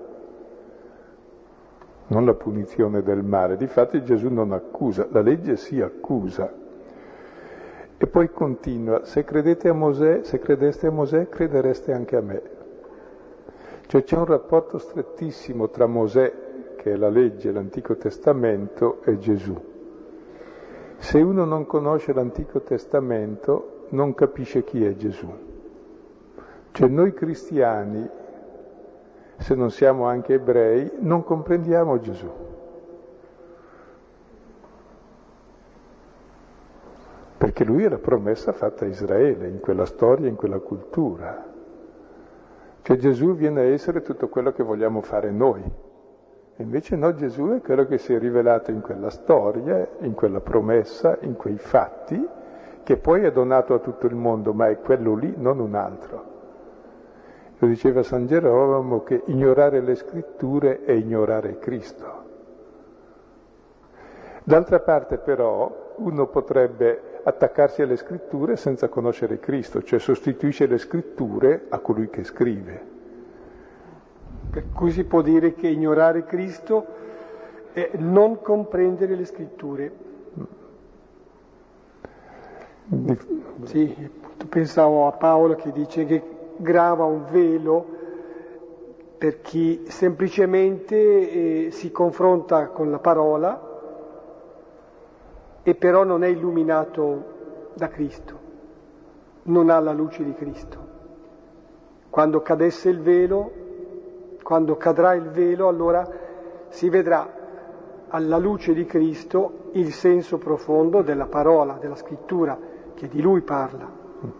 non la punizione del male. Difatti Gesù non accusa, la legge si accusa. E poi continua: se credete a Mosè, se credeste a Mosè, credereste anche a me. Cioè c'è un rapporto strettissimo tra Mosè, che è la legge, l'Antico Testamento, e Gesù. Se uno non conosce l'Antico Testamento, non capisce chi è Gesù. Cioè noi cristiani, se non siamo anche ebrei, non comprendiamo Gesù. Perché lui è la promessa fatta a Israele, in quella storia, in quella cultura. Cioè Gesù viene a essere tutto quello che vogliamo fare noi. E invece no, Gesù è quello che si è rivelato in quella storia, in quella promessa, in quei fatti, che poi è donato a tutto il mondo, ma è quello lì, non un altro. Lo diceva San Gerolamo che ignorare le scritture è ignorare Cristo. D'altra parte però uno potrebbe attaccarsi alle scritture senza conoscere Cristo, cioè sostituisce le scritture a colui che scrive. Per cui si può dire che ignorare Cristo è non comprendere le scritture. Sì, pensavo a Paolo che dice che grava un velo per chi semplicemente eh, si confronta con la parola e però non è illuminato da Cristo, non ha la luce di Cristo. Quando cadesse il velo, quando cadrà il velo, allora si vedrà alla luce di Cristo il senso profondo della parola, della scrittura, che di Lui parla.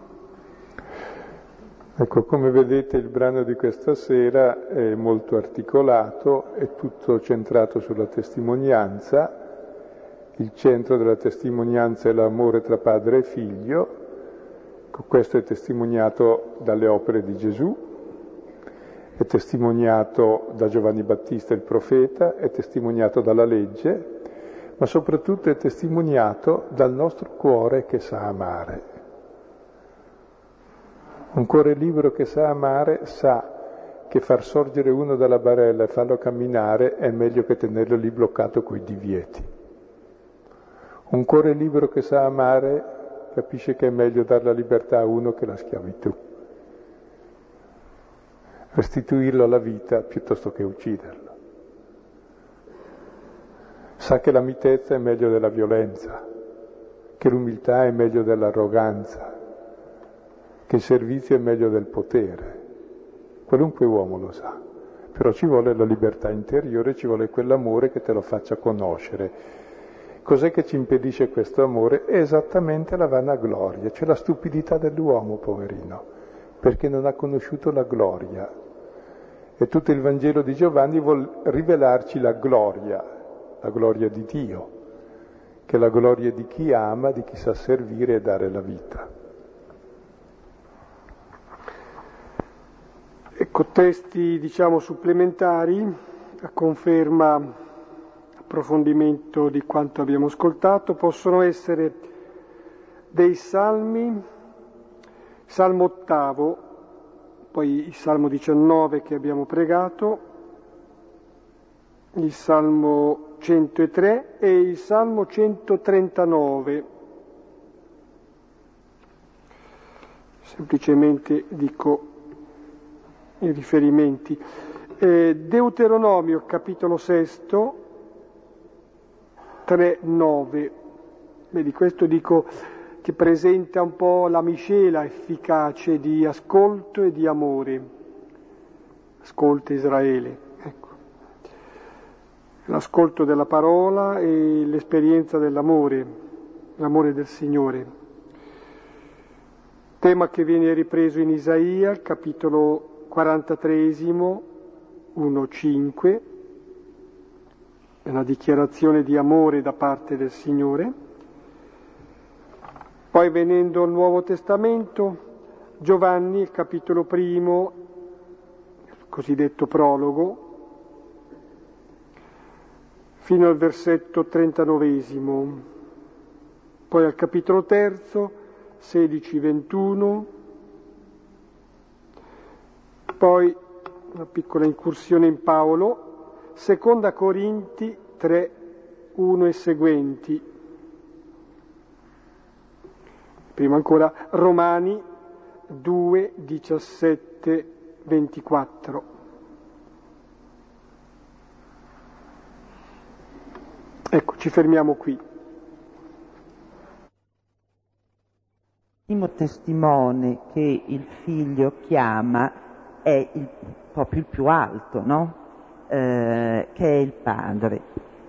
Ecco, come vedete il brano di questa sera è molto articolato, è tutto centrato sulla testimonianza. Il centro della testimonianza è l'amore tra padre e figlio. Questo è testimoniato dalle opere di Gesù, è testimoniato da Giovanni Battista il profeta, è testimoniato dalla legge, ma soprattutto è testimoniato dal nostro cuore che sa amare. Un cuore libero che sa amare sa che far sorgere uno dalla barella e farlo camminare è meglio che tenerlo lì bloccato coi divieti. Un cuore libero che sa amare capisce che è meglio dare la libertà a uno che la schiavitù. Restituirlo alla vita piuttosto che ucciderlo. Sa che la mitezza è meglio della violenza, che l'umiltà è meglio dell'arroganza, che il servizio è meglio del potere. Qualunque uomo lo sa, però ci vuole la libertà interiore, ci vuole quell'amore che te lo faccia conoscere. Cos'è che ci impedisce questo amore? È esattamente la vanagloria, cioè la stupidità dell'uomo, poverino, perché non ha conosciuto la gloria. E tutto il Vangelo di Giovanni vuol rivelarci la gloria, la gloria di Dio, che è la gloria di chi ama, di chi sa servire e dare la vita. Ecco, testi, diciamo, supplementari a conferma, approfondimento di quanto abbiamo ascoltato, possono essere dei salmi, Salmo ottavo, poi il Salmo diciannove che abbiamo pregato, il Salmo centotré e il Salmo centotrentanove. Semplicemente dico i riferimenti. Eh, Deuteronomio, capitolo sesto, tre nove. Beh, di questo dico che presenta un po' la miscela efficace di ascolto e di amore. Ascolta Israele, ecco. L'ascolto della parola e l'esperienza dell'amore, l'amore del Signore. Tema che viene ripreso in Isaia, capitolo quarantatreesimo, uno cinque, è una dichiarazione di amore da parte del Signore. Poi venendo al Nuovo Testamento, Giovanni, il capitolo primo, il cosiddetto prologo, fino al versetto trentanovesimo, poi al capitolo terzo, sedici ventuno, poi una piccola incursione in Paolo, seconda Corinti tre uno e seguenti, prima ancora Romani due diciassette ventiquattro. Ecco, ci fermiamo qui. Il primo testimone che il figlio chiama è il, proprio il più alto, no? Eh, che è il padre.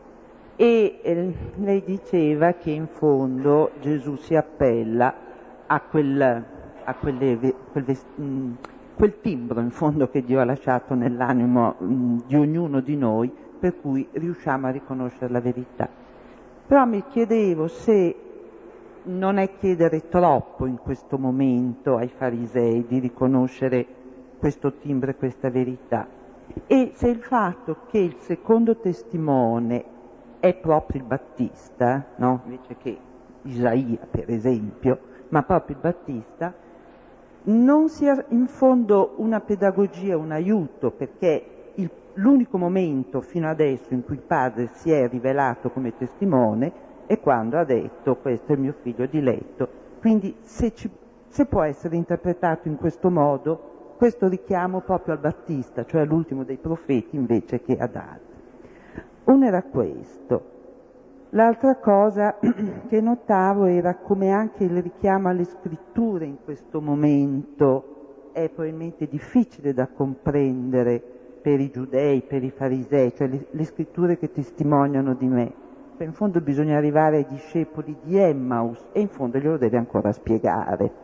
E eh, lei diceva che in fondo Gesù si appella a quel, a quelle, quel, mh, quel timbro in fondo che Dio ha lasciato nell'animo mh, di ognuno di noi, per cui riusciamo a riconoscere la verità. Però mi chiedevo se non è chiedere troppo in questo momento ai farisei di riconoscere questo timbro e questa verità, e se il fatto che il secondo testimone è proprio il Battista, no? Invece che Isaia per esempio, ma proprio il Battista, non sia in fondo una pedagogia, un aiuto, perché il, l'unico momento fino adesso in cui il padre si è rivelato come testimone è quando ha detto questo è il mio figlio diletto. Quindi se, ci, se può essere interpretato in questo modo, questo richiamo proprio al Battista, cioè all'ultimo dei profeti invece che ad altri. Uno era questo. L'altra cosa che notavo era come anche il richiamo alle scritture in questo momento è probabilmente difficile da comprendere per i giudei, per i farisei, cioè le, le scritture che testimoniano di me. Cioè in fondo bisogna arrivare ai discepoli di Emmaus e in fondo glielo deve ancora spiegare.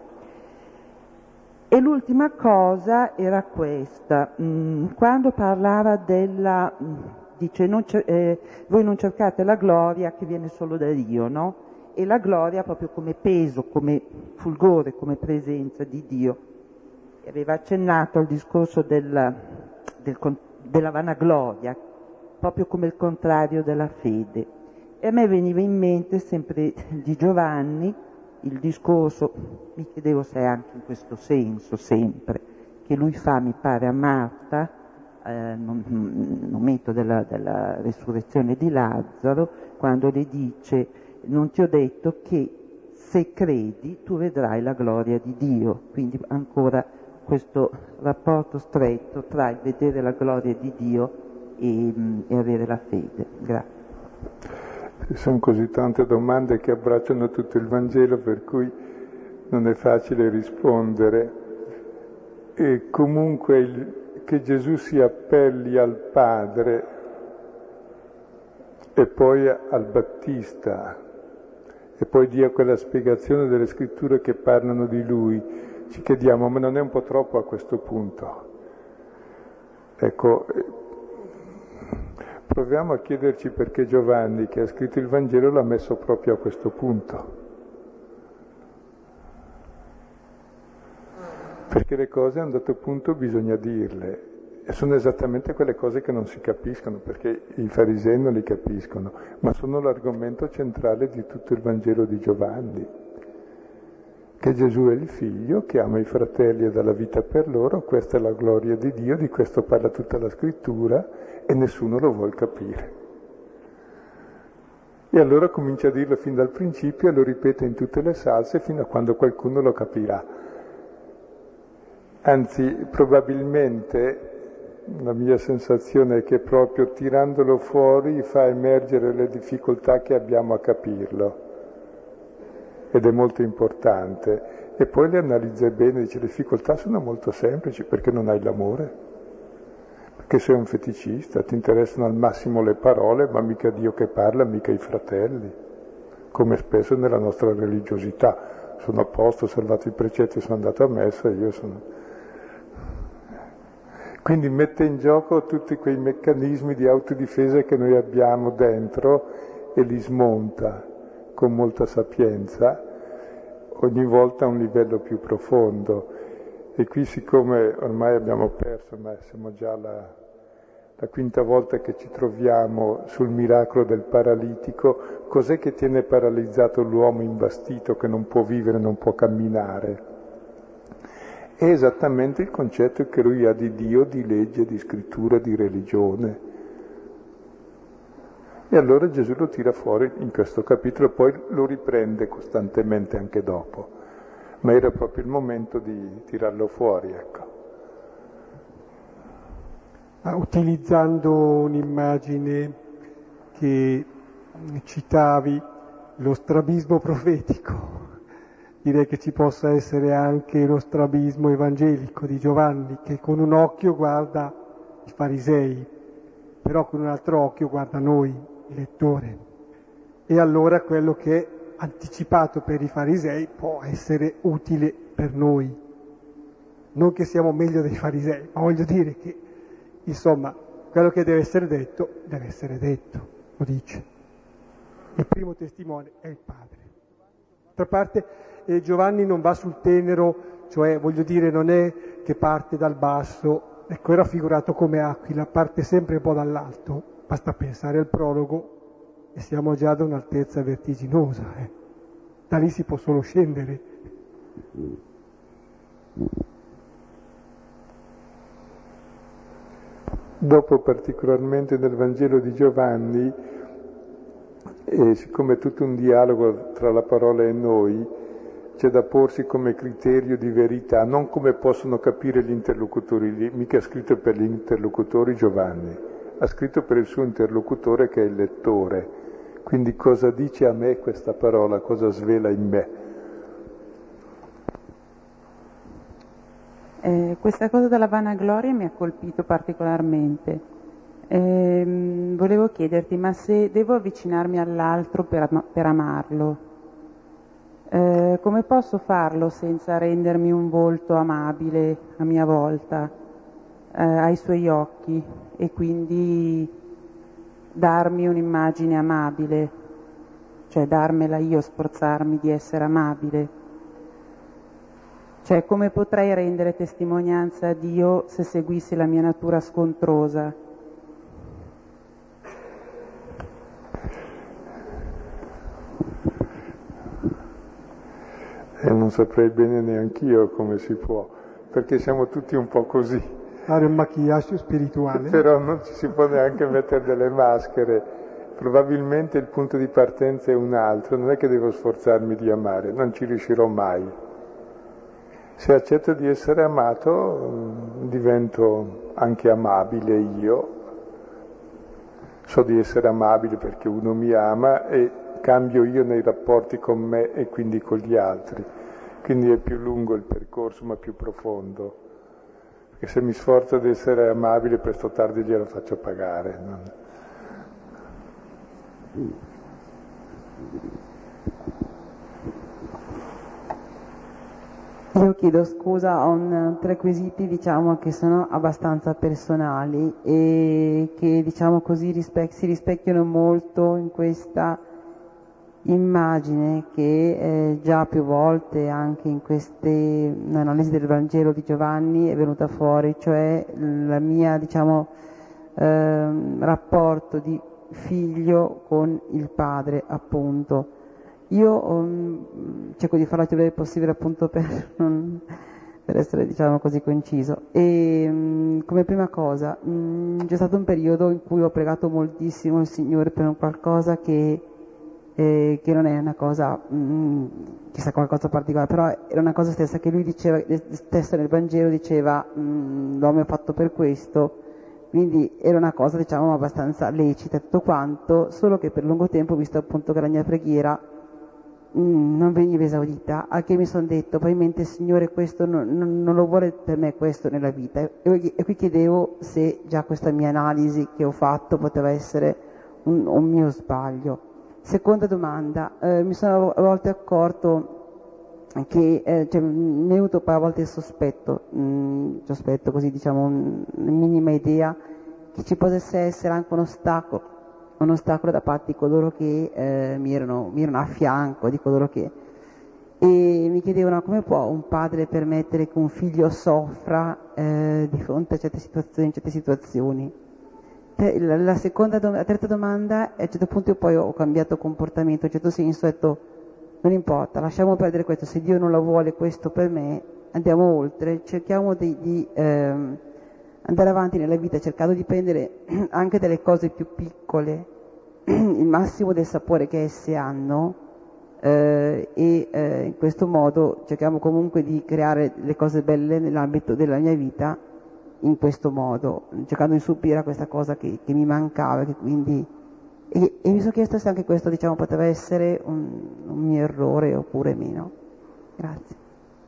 E l'ultima cosa era questa, mm, quando parlava della, mm, dice, non eh, voi non cercate la gloria che viene solo da Dio, no? E la gloria proprio come peso, come fulgore, come presenza di Dio. E aveva accennato al discorso del, del, della vanagloria, proprio come il contrario della fede. E a me veniva in mente sempre di Giovanni, il discorso, mi chiedevo se è anche in questo senso sempre, che lui fa, mi pare, a Marta, eh, nel momento della, della resurrezione di Lazzaro, quando le dice, non ti ho detto che se credi tu vedrai la gloria di Dio. Quindi ancora questo rapporto stretto tra il vedere la gloria di Dio e, e avere la fede. Grazie. Ci sono così tante domande che abbracciano tutto il Vangelo, per cui non è facile rispondere. E comunque il, che Gesù si appelli al Padre e poi al Battista e poi dia quella spiegazione delle scritture che parlano di lui, ci chiediamo, ma non è un po' troppo a questo punto? Ecco, proviamo a chiederci perché Giovanni, che ha scritto il Vangelo, l'ha messo proprio a questo punto. Perché le cose a un dato punto bisogna dirle, e sono esattamente quelle cose che non si capiscono, perché i farisei non li capiscono, ma sono l'argomento centrale di tutto il Vangelo di Giovanni, che Gesù è il Figlio, che ama i fratelli e dà la vita per loro, questa è la gloria di Dio, di questo parla tutta la Scrittura, e nessuno lo vuol capire. E allora comincia a dirlo fin dal principio e lo ripete in tutte le salse fino a quando qualcuno lo capirà. Anzi, probabilmente la mia sensazione è che proprio tirandolo fuori fa emergere le difficoltà che abbiamo a capirlo, ed è molto importante. E poi le analizza bene, dice le difficoltà sono molto semplici, perché non hai l'amore, perché sei un feticista, ti interessano al massimo le parole, ma mica Dio che parla, mica i fratelli, come spesso nella nostra religiosità. Sono a posto, ho salvato i precetti, sono andato a messa e io sono... Quindi mette in gioco tutti quei meccanismi di autodifesa che noi abbiamo dentro e li smonta con molta sapienza, ogni volta a un livello più profondo. E qui, siccome ormai abbiamo perso, ma siamo già alla, la quinta volta che ci troviamo sul miracolo del paralitico, cos'è che tiene paralizzato l'uomo imbastito che non può vivere, non può camminare? È esattamente il concetto che lui ha di Dio, di legge, di scrittura, di religione. E allora Gesù lo tira fuori in questo capitolo, poi lo riprende costantemente anche dopo. Ma era proprio il momento di tirarlo fuori, ecco. Ah, utilizzando un'immagine che citavi, lo strabismo profetico. Direi che ci possa essere anche lo strabismo evangelico di Giovanni, che con un occhio guarda i farisei, però con un altro occhio guarda noi, il lettore. E allora quello che è anticipato per i farisei può essere utile per noi. Non che siamo meglio dei farisei, ma voglio dire che, insomma, quello che deve essere detto, deve essere detto, lo dice. Il primo testimone è il Padre. D'altra parte, E Giovanni non va sul tenero, cioè voglio dire non è che parte dal basso, ecco, è raffigurato come aquila, parte sempre un po' dall'alto, basta pensare al prologo e siamo già ad un'altezza vertiginosa, eh. Da lì si può solo scendere. Dopo, particolarmente nel Vangelo di Giovanni, e siccome è tutto un dialogo tra la parola e noi, c'è da porsi come criterio di verità, non come possono capire gli interlocutori, mica ha scritto per gli interlocutori Giovanni, ha scritto per il suo interlocutore che è il lettore, quindi cosa dice a me questa parola, cosa svela in me. Eh, questa cosa della vanagloria mi ha colpito particolarmente. Eh, volevo chiederti, ma se devo avvicinarmi all'altro per, am- per amarlo, Eh, come posso farlo senza rendermi un volto amabile a mia volta eh, ai suoi occhi e quindi darmi un'immagine amabile, cioè darmela io, sforzarmi di essere amabile? Cioè, come potrei rendere testimonianza a Dio se seguissi la mia natura scontrosa? E non saprei bene neanch'io come si può, perché siamo tutti un po' così. Fare un maquillage spirituale. Però non ci si può neanche mettere delle maschere. Probabilmente il punto di partenza è un altro, non è che devo sforzarmi di amare, non ci riuscirò mai. Se accetto di essere amato, divento anche amabile io. So di essere amabile perché uno mi ama e cambio io nei rapporti con me e quindi con gli altri. Quindi è più lungo il percorso, ma più profondo. perché se mi sforzo di essere amabile, presto o tardi glielo faccio pagare. Non... Io chiedo scusa, ho un, tre quesiti diciamo che sono abbastanza personali e che diciamo così rispe- si rispecchiano molto in questa immagine che eh, già più volte anche in queste analisi del Vangelo di Giovanni è venuta fuori, cioè la mia diciamo eh, rapporto di figlio con il padre appunto. Io um, cerco di farla il più breve possibile appunto per, non, per essere diciamo così conciso. E um, come prima cosa, um, c'è stato un periodo in cui ho pregato moltissimo il Signore per un qualcosa che, eh, che non è una cosa, um, chissà qualcosa particolare, però era una cosa stessa che lui diceva, stesso nel Vangelo diceva um, l'uomo è fatto per questo, quindi era una cosa diciamo abbastanza lecita tutto quanto, solo che per lungo tempo ho visto appunto che la mia preghiera non veniva esaudita, a che mi sono detto probabilmente il Signore questo non, non, non lo vuole per me questo nella vita, e, e qui chiedevo se già questa mia analisi che ho fatto poteva essere un, un mio sbaglio. Seconda domanda, eh, mi sono a volte accorto che eh, cioè, mi è venuto poi a volte il sospetto, mh, sospetto così diciamo un, una minima idea che ci potesse essere anche un ostacolo un ostacolo da parte di coloro che eh, mi, erano, mi erano a fianco, di coloro che... E mi chiedevano come può un padre permettere che un figlio soffra eh, di fronte a certe situazioni, in certe situazioni. La, la, seconda, la terza domanda, a un certo punto io poi ho cambiato comportamento, in un certo senso ho detto non importa, lasciamo perdere questo, se Dio non lo vuole questo per me, andiamo oltre, cerchiamo di... di ehm, andare avanti nella vita cercando di prendere anche delle cose più piccole il massimo del sapore che esse hanno eh, e eh, in questo modo cerchiamo comunque di creare le cose belle nell'ambito della mia vita in questo modo, cercando di supplire a questa cosa che, che mi mancava che quindi, e, e mi sono chiesto se anche questo diciamo poteva essere un, un mio errore oppure meno. Grazie.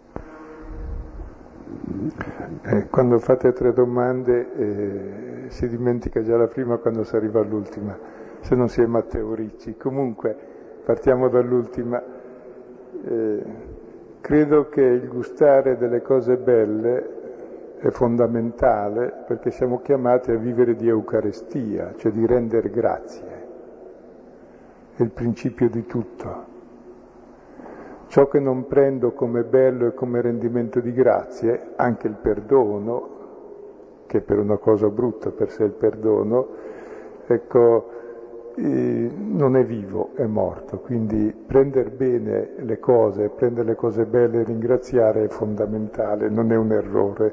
Eh, quando fate tre domande eh, si dimentica già la prima quando si arriva all'ultima, se non si è Matteo Ricci. Comunque partiamo dall'ultima. Eh, credo che il gustare delle cose belle è fondamentale perché siamo chiamati a vivere di Eucaristia, cioè di rendere grazie. È il principio di tutto. Ciò che non prendo come bello e come rendimento di grazie, anche il perdono, che per una cosa brutta per sé il perdono, ecco, eh, non è vivo, è morto. Quindi prendere bene le cose, prendere le cose belle e ringraziare è fondamentale, non è un errore.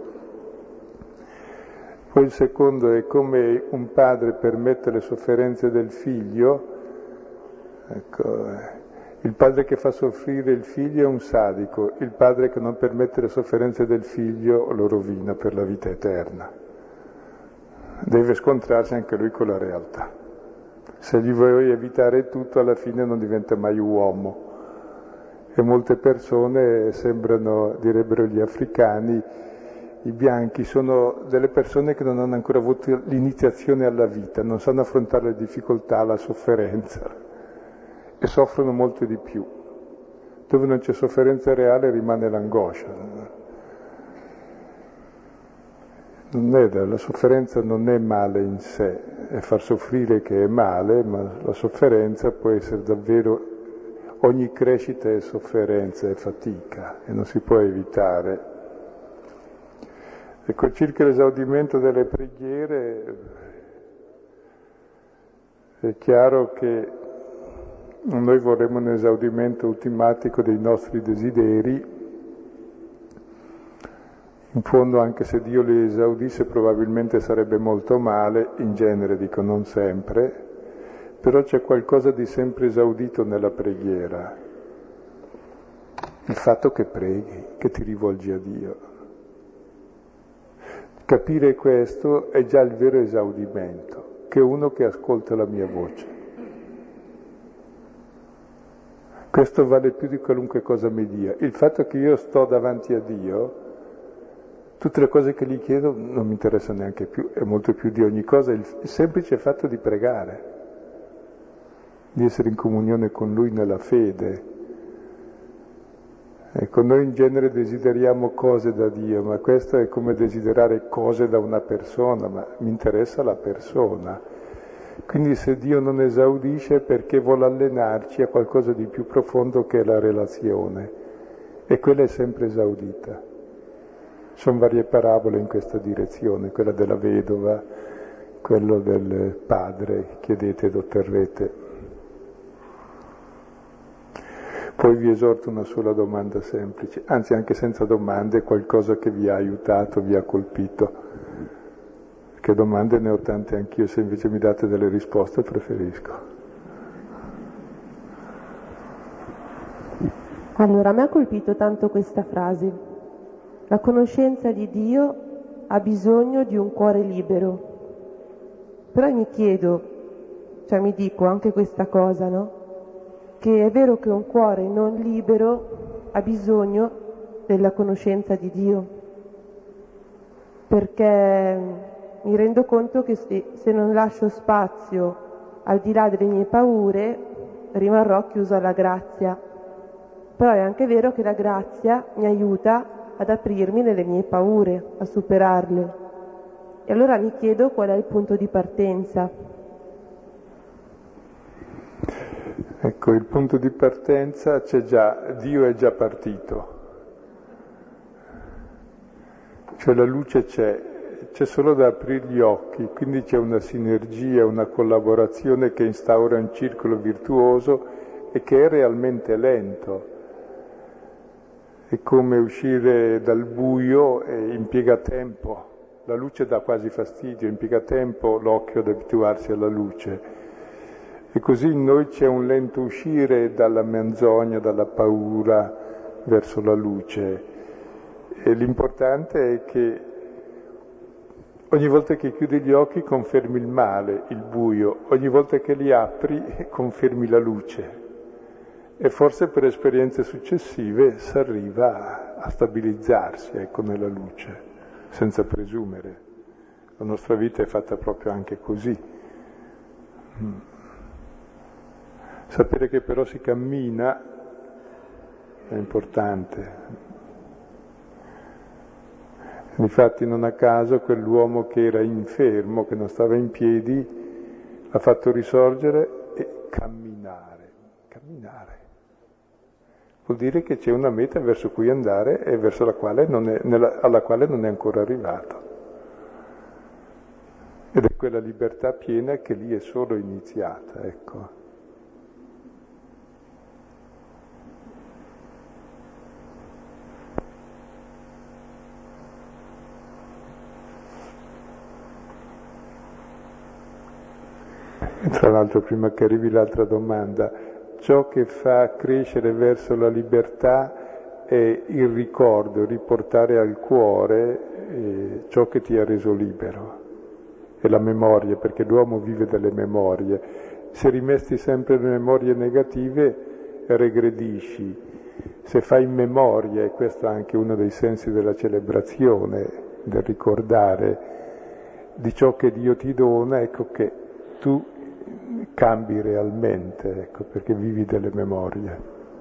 Poi il secondo è come un padre permette le sofferenze del figlio, ecco, il padre che fa soffrire il figlio è un sadico, il padre che non permette le sofferenze del figlio lo rovina per la vita eterna. Deve scontrarsi anche lui con la realtà. Se gli vuoi evitare tutto, alla fine non diventa mai uomo. E molte persone sembrano, direbbero gli africani, i bianchi, sono delle persone che non hanno ancora avuto l'iniziazione alla vita, non sanno affrontare le difficoltà, la sofferenza. E soffrono molto di più. Dove non c'è sofferenza reale rimane l'angoscia. Non è, la sofferenza non è male in sé, è far soffrire che è male, ma la sofferenza può essere davvero, ogni crescita è sofferenza, è fatica e non si può evitare. Ecco, circa l'esaudimento delle preghiere, è chiaro che noi vorremmo un esaudimento ultimatico dei nostri desideri. In fondo, anche se Dio li esaudisse, probabilmente sarebbe molto male, in genere dico non sempre, però c'è qualcosa di sempre esaudito nella preghiera. Il fatto che preghi, che ti rivolgi a Dio. Capire questo è già il vero esaudimento, che è uno che ascolta la mia voce. Questo vale più di qualunque cosa mi dia. Il fatto che io sto davanti a Dio Tutte le cose che gli chiedo non mi interessano neanche più, è molto più di ogni cosa il, il semplice fatto di pregare, di essere in comunione con Lui nella fede. Ecco, noi in genere desideriamo cose da Dio, ma questo è come desiderare cose da una persona, ma mi interessa la persona. Quindi se Dio non esaudisce è perché vuole allenarci a qualcosa di più profondo che è la relazione, e quella è sempre esaudita. Ci sono varie parabole in questa direzione, quella della vedova, quello del padre, chiedete ed otterrete. Poi vi esorto una sola domanda semplice, anzi anche senza domande, qualcosa che vi ha aiutato, vi ha colpito. Perché domande ne ho tante anch'io, se invece mi date delle risposte preferisco. Allora, a me ha colpito tanto questa frase. La conoscenza di Dio ha bisogno di un cuore libero. Però mi chiedo, cioè mi dico anche questa cosa, no? Che è vero che un cuore non libero ha bisogno della conoscenza di Dio, perché mi rendo conto che se, se non lascio spazio al di là delle mie paure rimarrò chiuso alla grazia. Però è anche vero che la grazia mi aiuta ad aprirmi nelle mie paure, a superarle. E allora mi chiedo qual è il punto di partenza. Ecco, il punto di partenza c'è già, Dio è già partito. Cioè la luce c'è, c'è solo da aprire gli occhi, quindi c'è una sinergia, una collaborazione che instaura un circolo virtuoso e che è realmente lento. È come uscire dal buio e impiega tempo. La luce dà quasi fastidio, impiega tempo l'occhio ad abituarsi alla luce. E così in noi c'è un lento uscire dalla menzogna, dalla paura verso la luce. E l'importante è che ogni volta che chiudi gli occhi confermi il male, il buio, ogni volta che li apri confermi la luce. E forse per esperienze successive si arriva a stabilizzarsi, ecco, nella luce, senza presumere. La nostra vita è fatta proprio anche così. Mm. Sapere che però si cammina è importante. Difatti non a caso quell'uomo che era infermo, che non stava in piedi, l'ha fatto risorgere e camminare. Camminare. Vuol dire che c'è una meta verso cui andare e verso la quale non è, nella, alla quale non è ancora arrivato. Ed è quella libertà piena che lì è solo iniziata, ecco. Tra l'altro, prima che arrivi l'altra domanda, ciò che fa crescere verso la libertà è il ricordo, riportare al cuore eh, ciò che ti ha reso libero, è la memoria, perché l'uomo vive delle memorie. Se rimesti sempre le memorie negative, regredisci. Se fai in memoria, e questo è anche uno dei sensi della celebrazione, del ricordare di ciò che Dio ti dona, ecco che tu cambi realmente, ecco, perché vivi delle memorie.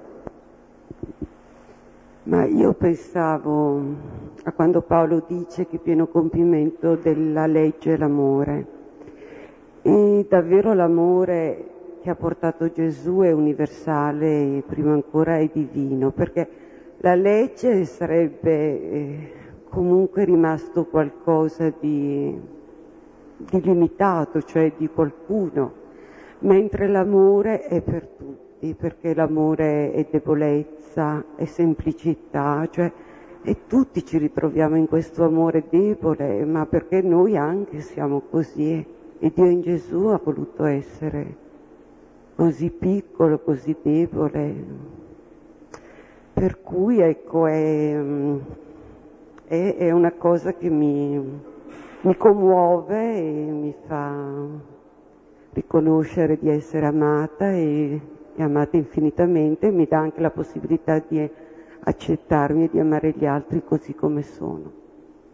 Ma io pensavo a quando Paolo dice che pieno compimento della legge è l'amore. E davvero l'amore che ha portato Gesù è universale e prima ancora è divino, perché la legge sarebbe comunque rimasto qualcosa di, di limitato, cioè di qualcuno. Mentre l'amore è per tutti, perché l'amore è debolezza, è semplicità, cioè e tutti ci ritroviamo in questo amore debole, ma perché noi anche siamo così e Dio in Gesù ha voluto essere così piccolo, così debole. Per cui ecco è, è, è una cosa che mi, mi commuove e mi fa riconoscere di essere amata e, e amata infinitamente, mi dà anche la possibilità di accettarmi e di amare gli altri così come sono.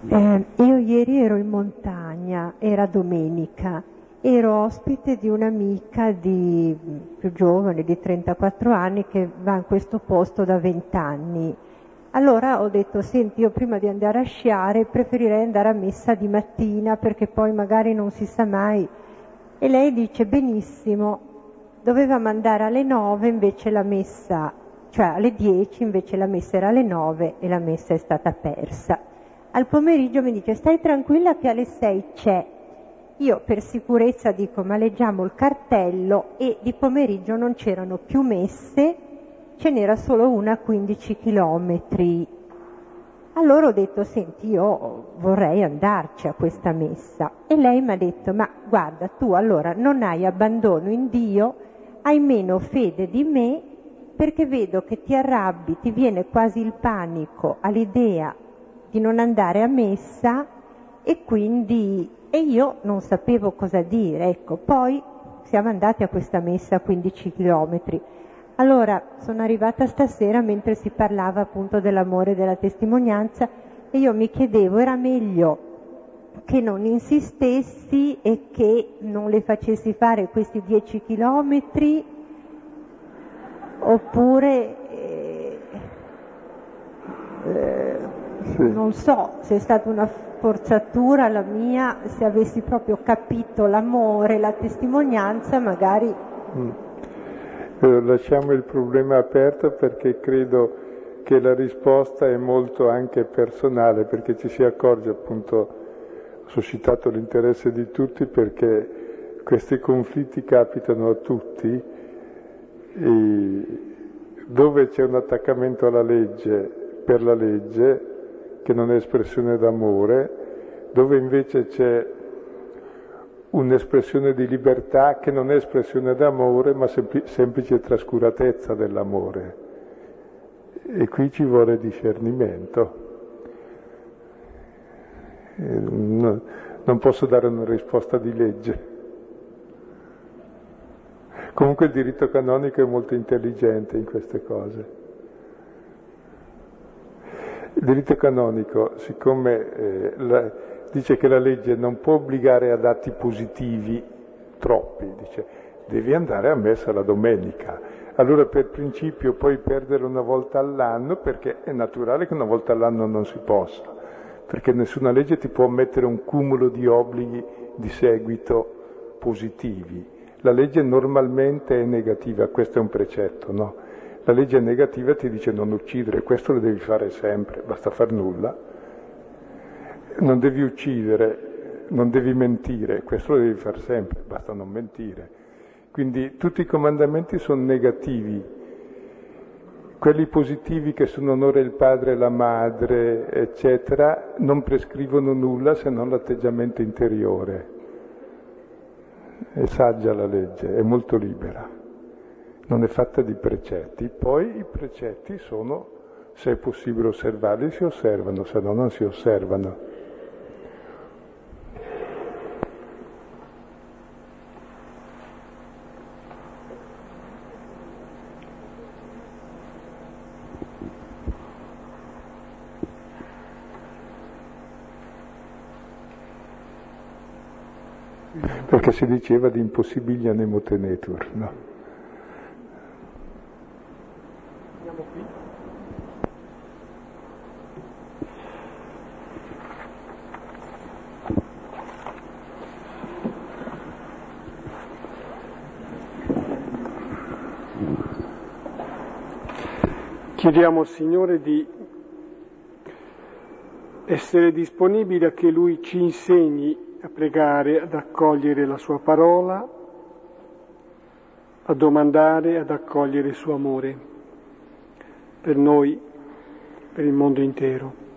Eh, io ieri ero in montagna, era domenica, ero ospite di un'amica di, più giovane, di trentaquattro anni, che va in questo posto da venti anni. Allora ho detto, senti, io prima di andare a sciare preferirei andare a messa di mattina perché poi magari non si sa mai. E lei dice, benissimo, dovevamo andare alle nove, invece la messa, cioè alle dieci, invece la messa era alle nove e la messa è stata persa. Al pomeriggio mi dice, stai tranquilla che alle sei c'è. Io per sicurezza dico, ma leggiamo il cartello, e di pomeriggio non c'erano più messe, ce n'era solo una a quindici chilometri. Allora ho detto, senti, io vorrei andarci a questa messa. E lei mi ha detto, ma guarda, tu allora non hai abbandono in Dio, hai meno fede di me, perché vedo che ti arrabbi, ti viene quasi il panico all'idea di non andare a messa, e quindi e io non sapevo cosa dire. Ecco, poi siamo andati a questa messa a quindici chilometri. Allora sono arrivata stasera mentre si parlava appunto dell'amore e della testimonianza, e io mi chiedevo, era meglio che non insistessi e che non le facessi fare questi dieci chilometri, oppure eh, eh, sì. Non so se è stata una forzatura la mia, se avessi proprio capito l'amore, la testimonianza, magari... Mm. Eh, lasciamo il problema aperto, perché credo che la risposta è molto anche personale, perché ci si accorge, appunto, ha suscitato l'interesse di tutti, perché questi conflitti capitano a tutti, e dove c'è un attaccamento alla legge per la legge, che non è espressione d'amore, dove invece c'è un'espressione di libertà che non è espressione d'amore, ma sempl- semplice trascuratezza dell'amore. E qui ci vuole discernimento. E no, non posso dare una risposta di legge. Comunque il diritto canonico è molto intelligente in queste cose. Il diritto canonico, siccome eh, la, dice che la legge non può obbligare ad atti positivi troppi, dice devi andare a messa la domenica. Allora per principio puoi perdere una volta all'anno, perché è naturale che una volta all'anno non si possa, perché nessuna legge ti può mettere un cumulo di obblighi di seguito positivi. La legge normalmente è negativa, questo è un precetto, no? La legge negativa ti dice non uccidere, questo lo devi fare sempre, basta far nulla. Non devi uccidere, non devi mentire, questo lo devi fare sempre, basta non mentire. Quindi tutti i comandamenti sono negativi. Quelli positivi, che sono onore il padre e la madre, eccetera, non prescrivono nulla se non l'atteggiamento interiore. È saggia la legge, è molto libera. Non è fatta di precetti. Poi i precetti sono, se è possibile osservarli, si osservano, se no non si osservano. Perché si diceva di impossibilia nemo tenetur, no? Chiediamo al Signore di essere disponibili a che Lui ci insegni a pregare, ad accogliere la Sua parola, a domandare, ad accogliere il Suo amore per noi, per il mondo intero.